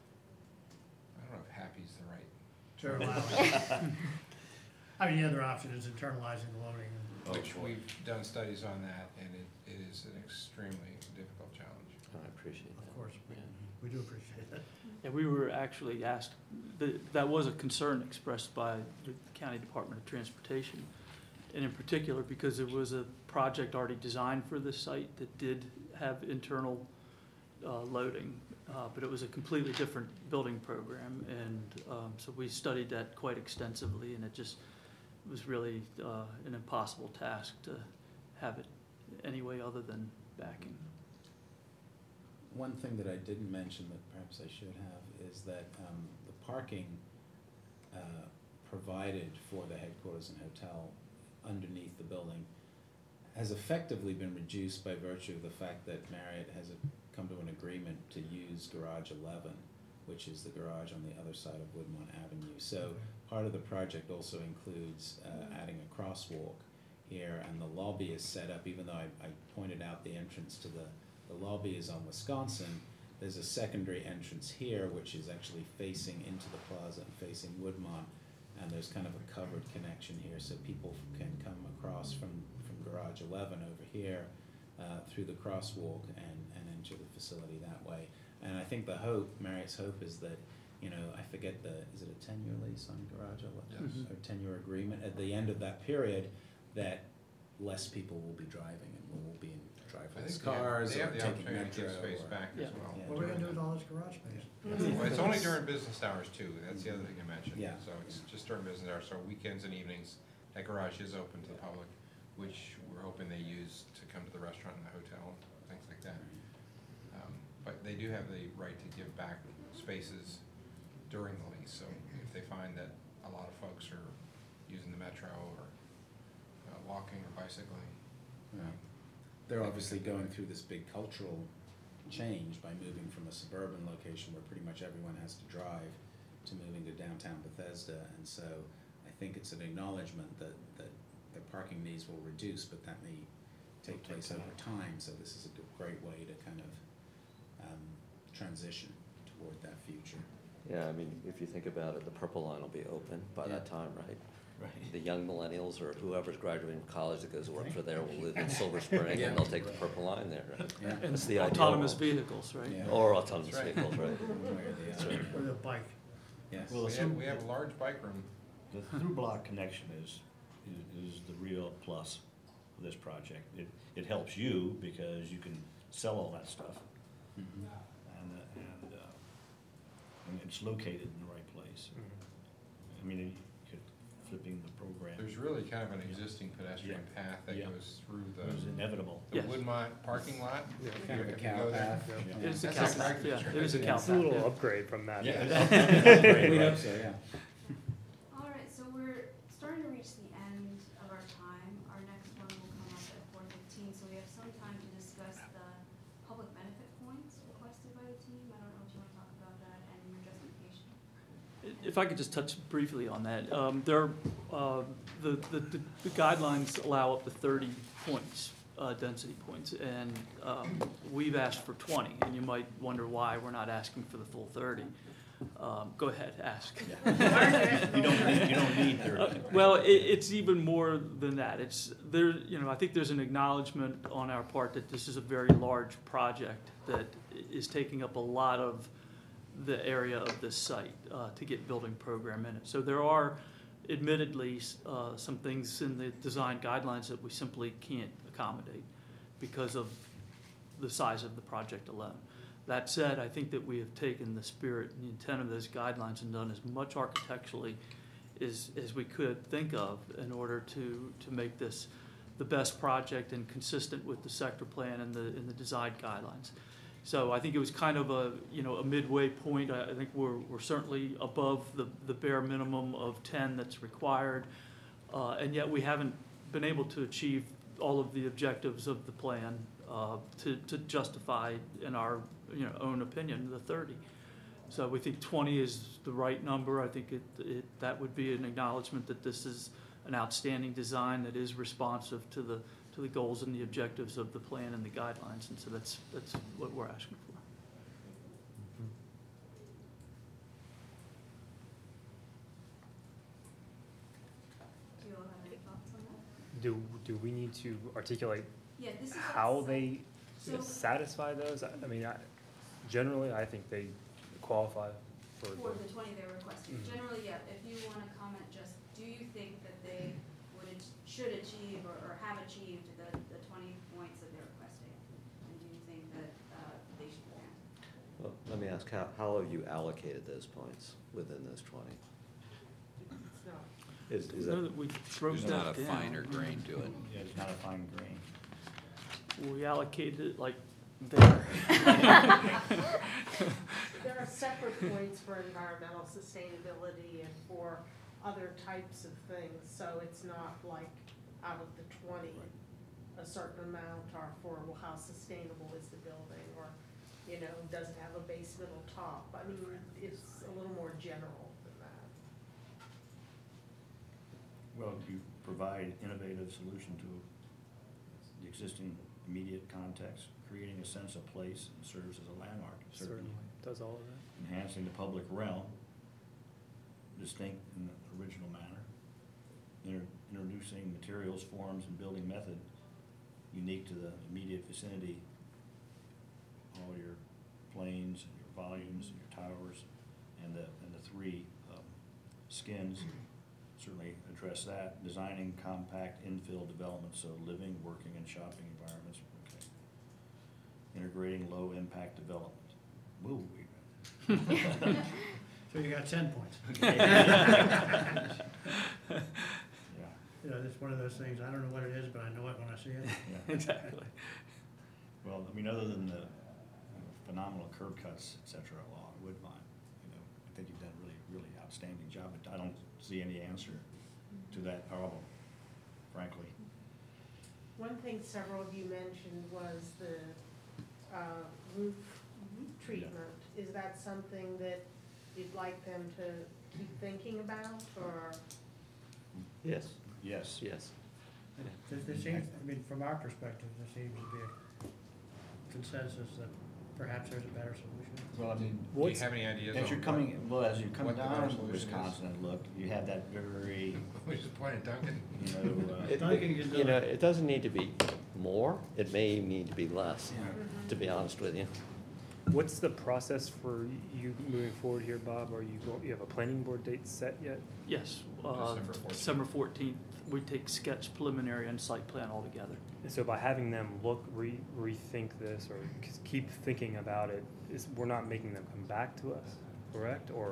I don't know if happy's the right. Sure, allowing. I mean, the other option is internalizing the loading. Oh, Which boy. we've done studies on that, and it, it is an extremely difficult challenge. I appreciate that. Of course, we, Yeah. we do appreciate it. Yeah, we were actually asked, that, that was a concern expressed by the County Department of Transportation. And in particular, because it was a project already designed for this site that did have internal, uh, loading. Uh, but it was a completely different building program, and, um, so we studied that quite extensively, and it just was really, uh, an impossible task to have it any way other than backing. One thing that I didn't mention that perhaps I should have is that, um, the parking, uh, provided for the headquarters and hotel underneath the building has effectively been reduced by virtue of the fact that Marriott has a, come to an agreement to use Garage eleven, which is the garage on the other side of Woodmont Avenue. So part of the project also includes, uh, adding a crosswalk here, and the lobby is set up, even though I, I pointed out the entrance to the, the lobby is on Wisconsin. There's a secondary entrance here, which is actually facing into the plaza and facing Woodmont. And there's kind of a covered connection here, so people can come across from, from Garage eleven over here, uh, through the crosswalk and, and enter the facility that way. And I think the hope, Marriott's hope is that, you know, I forget the, is it a ten-year lease on Garage eleven? Yes. Or ten-year agreement, at the end of that period, that less people will be driving and will be in I driverless think they have- cars they or have the taking opportunity to metro give space or- back Yeah. as well. Yeah. What are we gonna do with all this garage space? Well, it's only during business hours too, that's the other thing I mentioned. Yeah. So it's just during business hours, so weekends and evenings, that garage is open to the public, which we're hoping they use to come to the restaurant and the hotel, things like that. Um, But they do have the right to give back spaces during the lease, so if they find that a lot of folks are using the metro or uh, walking or bicycling. Yeah. They're obviously going through this big cultural change by moving from a suburban location where pretty much everyone has to drive to moving to downtown Bethesda. And so I think it's an acknowledgement that, that the parking needs will reduce, but that may take place over time. So this is a good- great way to kind of um, transition toward that future. Yeah, I mean, if you think about it, the Purple Line will be open by that Yeah. time, right? Right. The young millennials or whoever's graduating from college that goes to work for there will live in Silver Spring, Yeah. and they'll take the Purple Line there, right? Yeah. And That's the ideal autonomous world. vehicles, right? Yeah. Or autonomous That's right. vehicles, right? One way or the That's other. right. Or the bike. Yes. Well, We the have, through- we have a large bike room. the through block connection is, is, is the real plus of this project. It, it helps you because you can sell all that stuff, Mhm. and, uh, and, uh, and it's located in the right place. I mean, you could flipping the program. There's really kind of an existing pedestrian path that Yeah. goes through It was the, inevitable. the Yes. Woodmont parking lot. Yeah. Kind of a If you cow go there. path. Yeah. It is a That's cow like path, yeah, agriculture. it is a cow It's path, a little yeah. upgrade from that. Yeah. We hope so, yeah. All right, so we're starting to reach the end of our time. Our next one will come up at four fifteen, so we have some time to discuss the public benefit points requested by the team. I don't know if you want to talk about that and your justification. If I could just touch briefly on that, um, there, uh, the, the, the guidelines allow up to thirty points, uh, density points, and, um, we've asked for twenty, and you might wonder why we're not asking for the full thirty. Um, go ahead, ask. You don't need, you don't need Uh, thirty. Well, it, it's even more than that. It's, there, you know, I think there's an acknowledgement on our part that this is a very large project that is taking up a lot of the area of this site, uh, to get building program in it. So there are admittedly, uh, some things in the design guidelines that we simply can't accommodate because of the size of the project alone. That said, I think that we have taken the spirit and the intent of those guidelines and done as much architecturally as, as we could think of in order to, to make this the best project and consistent with the sector plan and the, and the design guidelines. So I think it was kind of a, you know, a midway point. I, I think we're, we're certainly above the, the bare minimum of ten that's required. Uh, and yet we haven't been able to achieve all of the objectives of the plan, uh, to, to justify, in our, you know, own opinion, the thirty. So we think twenty is the right number. I think it, it, that would be an acknowledgement that this is an outstanding design that is responsive to the, to the goals and the objectives of the plan and the guidelines. And so that's, that's what we're asking for. Do you all have any thoughts on that? Do, do we need to articulate Yeah, this is. how outside- they So- satisfy those? I I mean, I, generally, I think they qualify for For the, the twenty they're requesting. Mhm. Generally, yeah, if you want to comment, just, do you think that they would, ach- should achieve or, or have achieved the, the twenty points that they're requesting? And do you think that, uh, they should grant? Well, let me ask, how, how have you allocated those points within those twenty? Is, is No, that, we broke There's not that a down. finer grain to it. Yeah, it's not a fine grain. We allocated it like there. There are separate points for environmental sustainability and for other types of things, so it's not like out of the twenty, a certain amount are for, well, how sustainable is the building, or, you know, does it have a basemental top? I mean, it's a little more general than that. Well, you provide innovative solution to the existing immediate context, creating a sense of place and serves as a landmark, certainly. certainly, does all of that. Enhancing the public realm, distinct in the original manner. Inter- introducing materials, forms, and building method unique to the immediate vicinity. All your planes, and your volumes, and your towers, and the, and the three um, skins certainly address that. Designing compact infill development, so living, working, and shopping environments, okay. Integrating low-impact development. Woo, we So you got ten points. Yeah, You know, it's one of those things, I don't know what it is, but I know it when I see it. yeah. Exactly. Well, I mean, other than the you know, phenomenal curb cuts, et cetera, along Woodbine, you know, I think you've done a really, really outstanding job, but I don't see any answer to that problem, frankly. One thing several of you mentioned was the uh, roof treatment. Is that something that you'd like them to keep thinking about, or? yes, Yes. yes. There, there seems, I mean, from our perspective, there seems to be a consensus that perhaps there's a better solution. Well, I mean, Do you What's- have any ideas? as you're on coming, well, as you come what the better down solution is? Wisconsin and look, you have that very, what- We just pointed Duncan. you know, uh, It- Duncan can do You know, it. it doesn't need to be more, it may need to be less, Mhm. to be honest with you. What's the process for you moving forward here, Bob? Are you, go- you have a planning board date set yet? Yes, uh, December fourteenth. December fourteenth, we take sketch, preliminary, and site plan all together. And so by having them look, re, rethink this, or k- keep thinking about it, is, we're not making them come back to us, correct? Or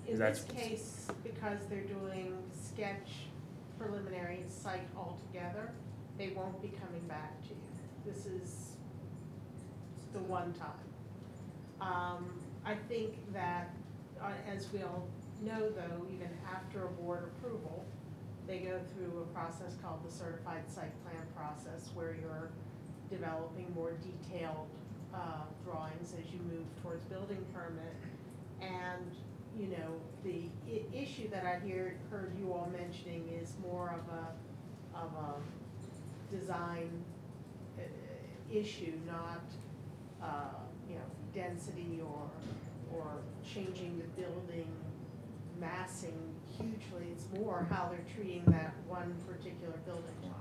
In That's- this case, because they're doing sketch, preliminary, and site altogether, they won't be coming back to you. This is the one time. Um, I think that, uh, as we all know though, even after a board approval, they go through a process called the certified site plan process, where you're developing more detailed, uh, drawings as you move towards building permit. And, you know, the I- issue that I hear, heard you all mentioning is more of a, of a design uh, issue, not, uh, you know, density or, or changing the building massing hugely. It's more how they're treating that one particular building block.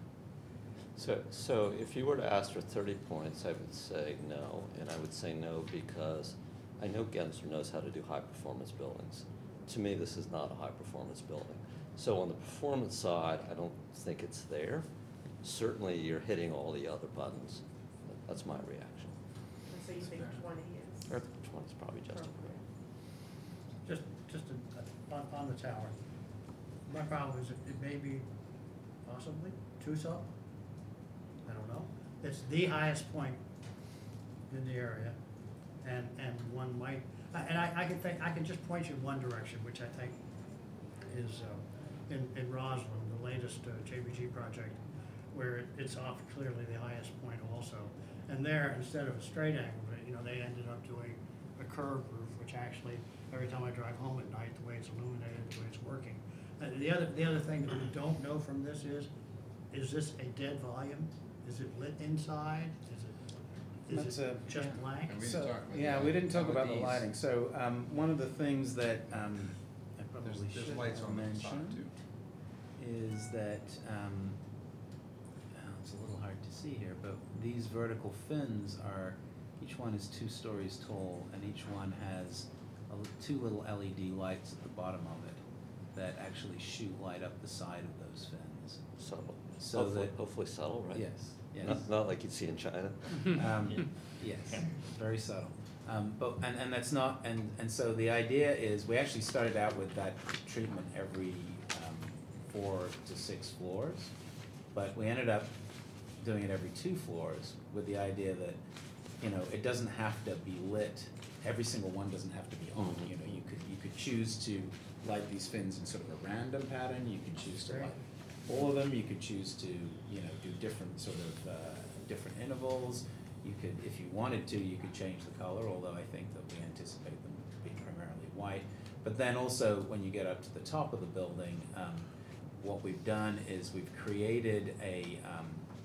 So, so if you were to ask for thirty points, I would say no, and I would say no because I know Gensler knows how to do high-performance buildings. To me, this is not a high-performance building. So on the performance side, I don't think it's there. Certainly, you're hitting all the other buttons. That's my reaction. And so you think twenty is Or twenty's probably just appropriate? Just, just a- on, on the tower, my problem is it it may be possibly too tall. I don't know. It's the highest point in the area, and, and one might, and I, I can think, I can just point you in one direction, which I think is, uh, in, in Roslyn, the latest uh, J B G project, where it- it's off clearly the highest point also. And there, instead of a straight angle, you know, they ended up doing a curved roof, which actually, every time I drive home at night, the way it's illuminated, the way it's working. Uh, the other, the other thing that we don't know from this is, is this a dead volume? Is it lit inside? Is it, is That's it a- just yeah. blank? And we So, didn't talk about yeah, the we didn't talk about the L E Ds. lighting. So, um, one of the things that, um, I probably There's, should there's lights have on the facade mentioned too. is that, um, well, it's a little hard to see here, but these vertical fins are, each one is two stories tall, and each one has a l- two little L E D lights at the bottom of it that actually shoot light up the side of those fins. subtle. So Hopefully, that- hopefully subtle, right? Yes, yes. Not, not like you'd see in China. Um, yes, very subtle. Um, but, and, and that's not, and, and so the idea is, we actually started out with that treatment every, um, four to six floors. But we ended up doing it every two floors with the idea that, you know, it doesn't have to be lit, every single one doesn't have to be on, you know, you could, you could choose to light these fins in sort of a random pattern, you could choose to light all of them, you could choose to, you know, do different sort of, uh, different intervals. You could, if you wanted to, you could change the color, although I think that we anticipate them to be primarily white. But then also, when you get up to the top of the building, um, what we've done is we've created a, um,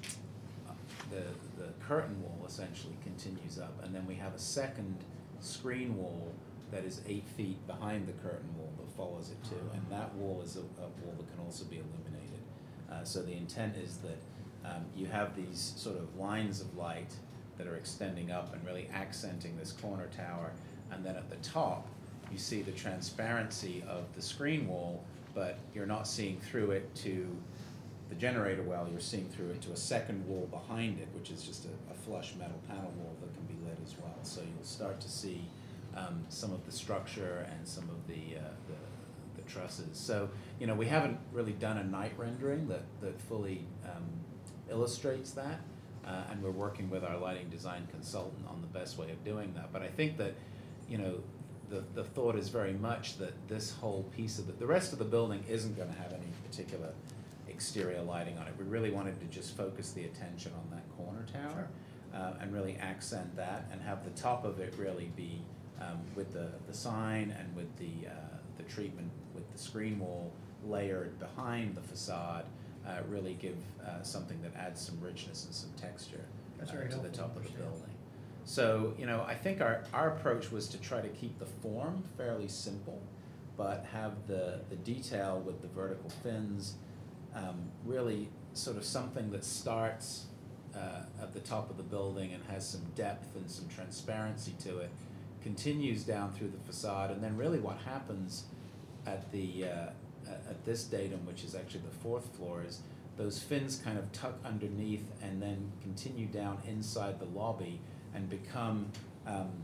the, the curtain wall essentially continues up, and then we have a second screen wall that is eight feet behind the curtain wall that follows it too, and that wall is a, a wall that can also be illuminated. Uh, so the intent is that um, you have these sort of lines of light that are extending up and really accenting this corner tower, and then at the top, you see the transparency of the screen wall, but you're not seeing through it to the generator well, you're seeing through it to a second wall behind it, which is just a, a flush metal panel wall that can be lit as well. So you'll start to see um, some of the structure and some of the, uh, the, the trusses. So, you know, we haven't really done a night rendering that, that fully um, illustrates that, uh, and we're working with our lighting design consultant on the best way of doing that. But I think that, you know, the, the thought is very much that this whole piece of the, the rest of the building isn't gonna have any particular exterior lighting on it. We really wanted to just focus the attention on that corner tower, uh, and really accent that, and have the top of it really be um, with the, the sign and with the, uh, the treatment with the screen wall layered behind the facade, uh, really give uh, something that adds some richness and some texture That's uh, very to the helpful top to of the understand. building. So, you know, I think our, our approach was to try to keep the form fairly simple, but have the, the detail with the vertical fins, um, really sort of something that starts uh, at the top of the building and has some depth and some transparency to it, continues down through the facade, and then really what happens at the uh, at this datum, which is actually the fourth floor, is those fins kind of tuck underneath and then continue down inside the lobby and become um,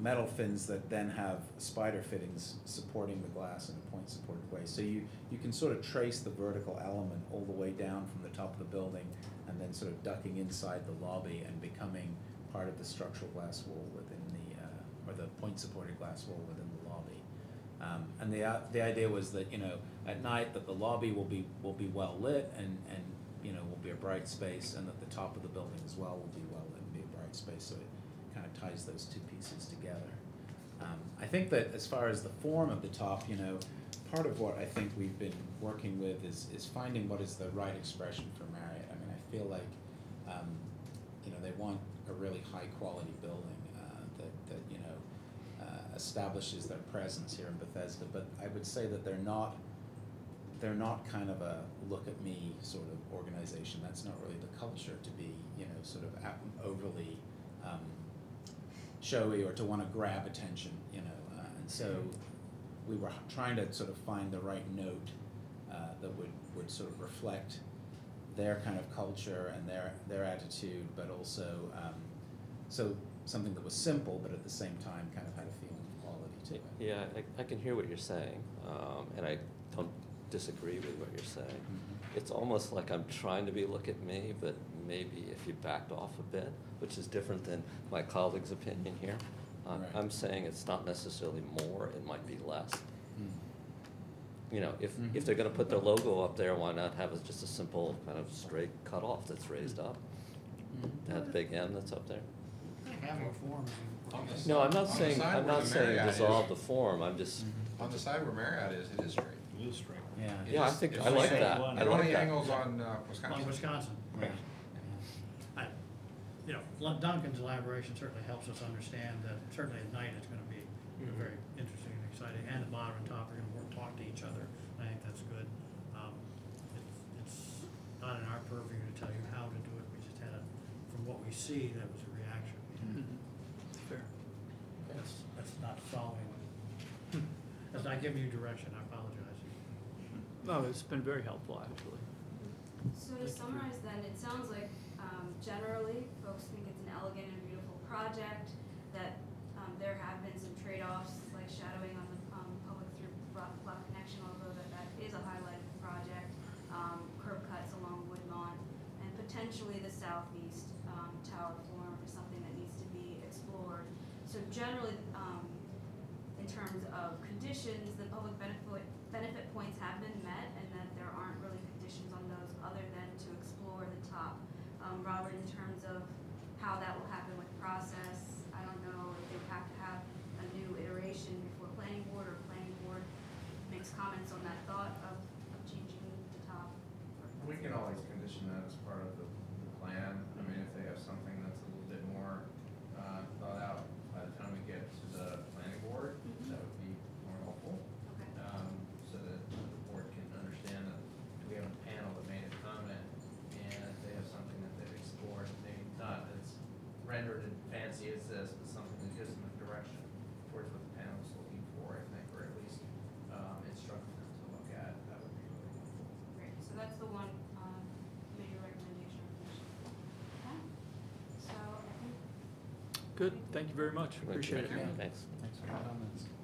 metal fins that then have spider fittings supporting the glass in a point supported way. So you, you can sort of trace the vertical element all the way down from the top of the building and then sort of ducking inside the lobby and becoming part of the structural glass wall within the, uh, or the point supported glass wall within the lobby. Um, and the, uh, the idea was that, you know, at night that the lobby will be, will be well lit and, and, you know, will be a bright space, and that the top of the building as well will be well lit and be a bright space, so it kind of ties those two pieces together. Um, I think that as far as the form of the top, you know, part of what I think we've been working with is, is finding what is the right expression for Marriott. I mean, I feel like, um, you know, they want a really high quality building uh, that, that, you know, uh, establishes their presence here in Bethesda, but I would say that they're not, they're not kind of a look at me sort of organization. That's not really the culture to be, you know, sort of overly um, showy or to want to grab attention, you know. Uh, and so we were trying to sort of find the right note uh, that would, would sort of reflect their kind of culture and their, their attitude, but also um, so something that was simple, but at the same time kind of had a feeling of quality to it. Yeah, I, I can hear what you're saying, um, and I don't disagree with what you're saying. Mm-hmm. It's almost like I'm trying to be look at me, but maybe if you backed off a bit, which is different than my colleague's opinion here. Uh, Right. I'm saying it's not necessarily more, it might be less. Mm. You know, if, Mhm. if they're gonna put their logo up there, why not have it just a simple kind of straight cutoff that's raised up? Mm-hmm. That big M that's up there? Having a form is On important. the No, I'm On not the saying, side I'm where not the saying Marriott is- dissolve the form, I'm just, Mm-hmm. On the side where Marriott is, it is straight. It is straight. Yeah. It yeah, I is- think, it's I like straight. that, one. I It like only that. angles on uh, On Wisconsin. Wisconsin. Yeah. I, you know, Duncan's elaboration certainly helps us understand that certainly at night it's gonna be Mhm. very interesting and exciting, and the bottom and top are gonna work, talk to each other. I think that's good. Um, it's, it's not in our purview to tell you how to do it, we just had a, from what we see, that was a reaction. Mhm. Fair. That's, that's not solving, that's not giving you direction, I apologize. No, it's been very helpful, actually. So to summarize then, it sounds like um, generally folks think it's an elegant and beautiful project, that um, there have been some trade-offs like shadowing on the um, public through block, block connection, although that, that is a highlight of the project, um, curb cuts along Woodmont, and potentially the southeast um, tower form is something that needs to be explored. So generally, um, in terms of conditions, the public benefit, benefit points have been met, and that there aren't really conditions on those other than to explore the top. Um, Robert, in terms of how that will happen with process, I don't know if they would have to have a new iteration before planning board, or planning board makes comments on that thought of, of changing the top. We can always condition that as part of the, the plan. I mean, if they have something that's a little bit more, uh, thought out by the time we get to the planning board, Mhm. that would be more helpful. Okay. Um, so that the board can understand that we have a panel that made a comment, and if they have something that they've explored, maybe not as rendered and fancy as this, but something that gives them a direction towards what the panel is looking for, I think, or at least, um, instruct them to look at, that would be really helpful. Great, so that's the one, um, major recommendation of commission. Okay, so I think Good, thank you very much, appreciate it. Thank you. Thanks. Thanks for your comments.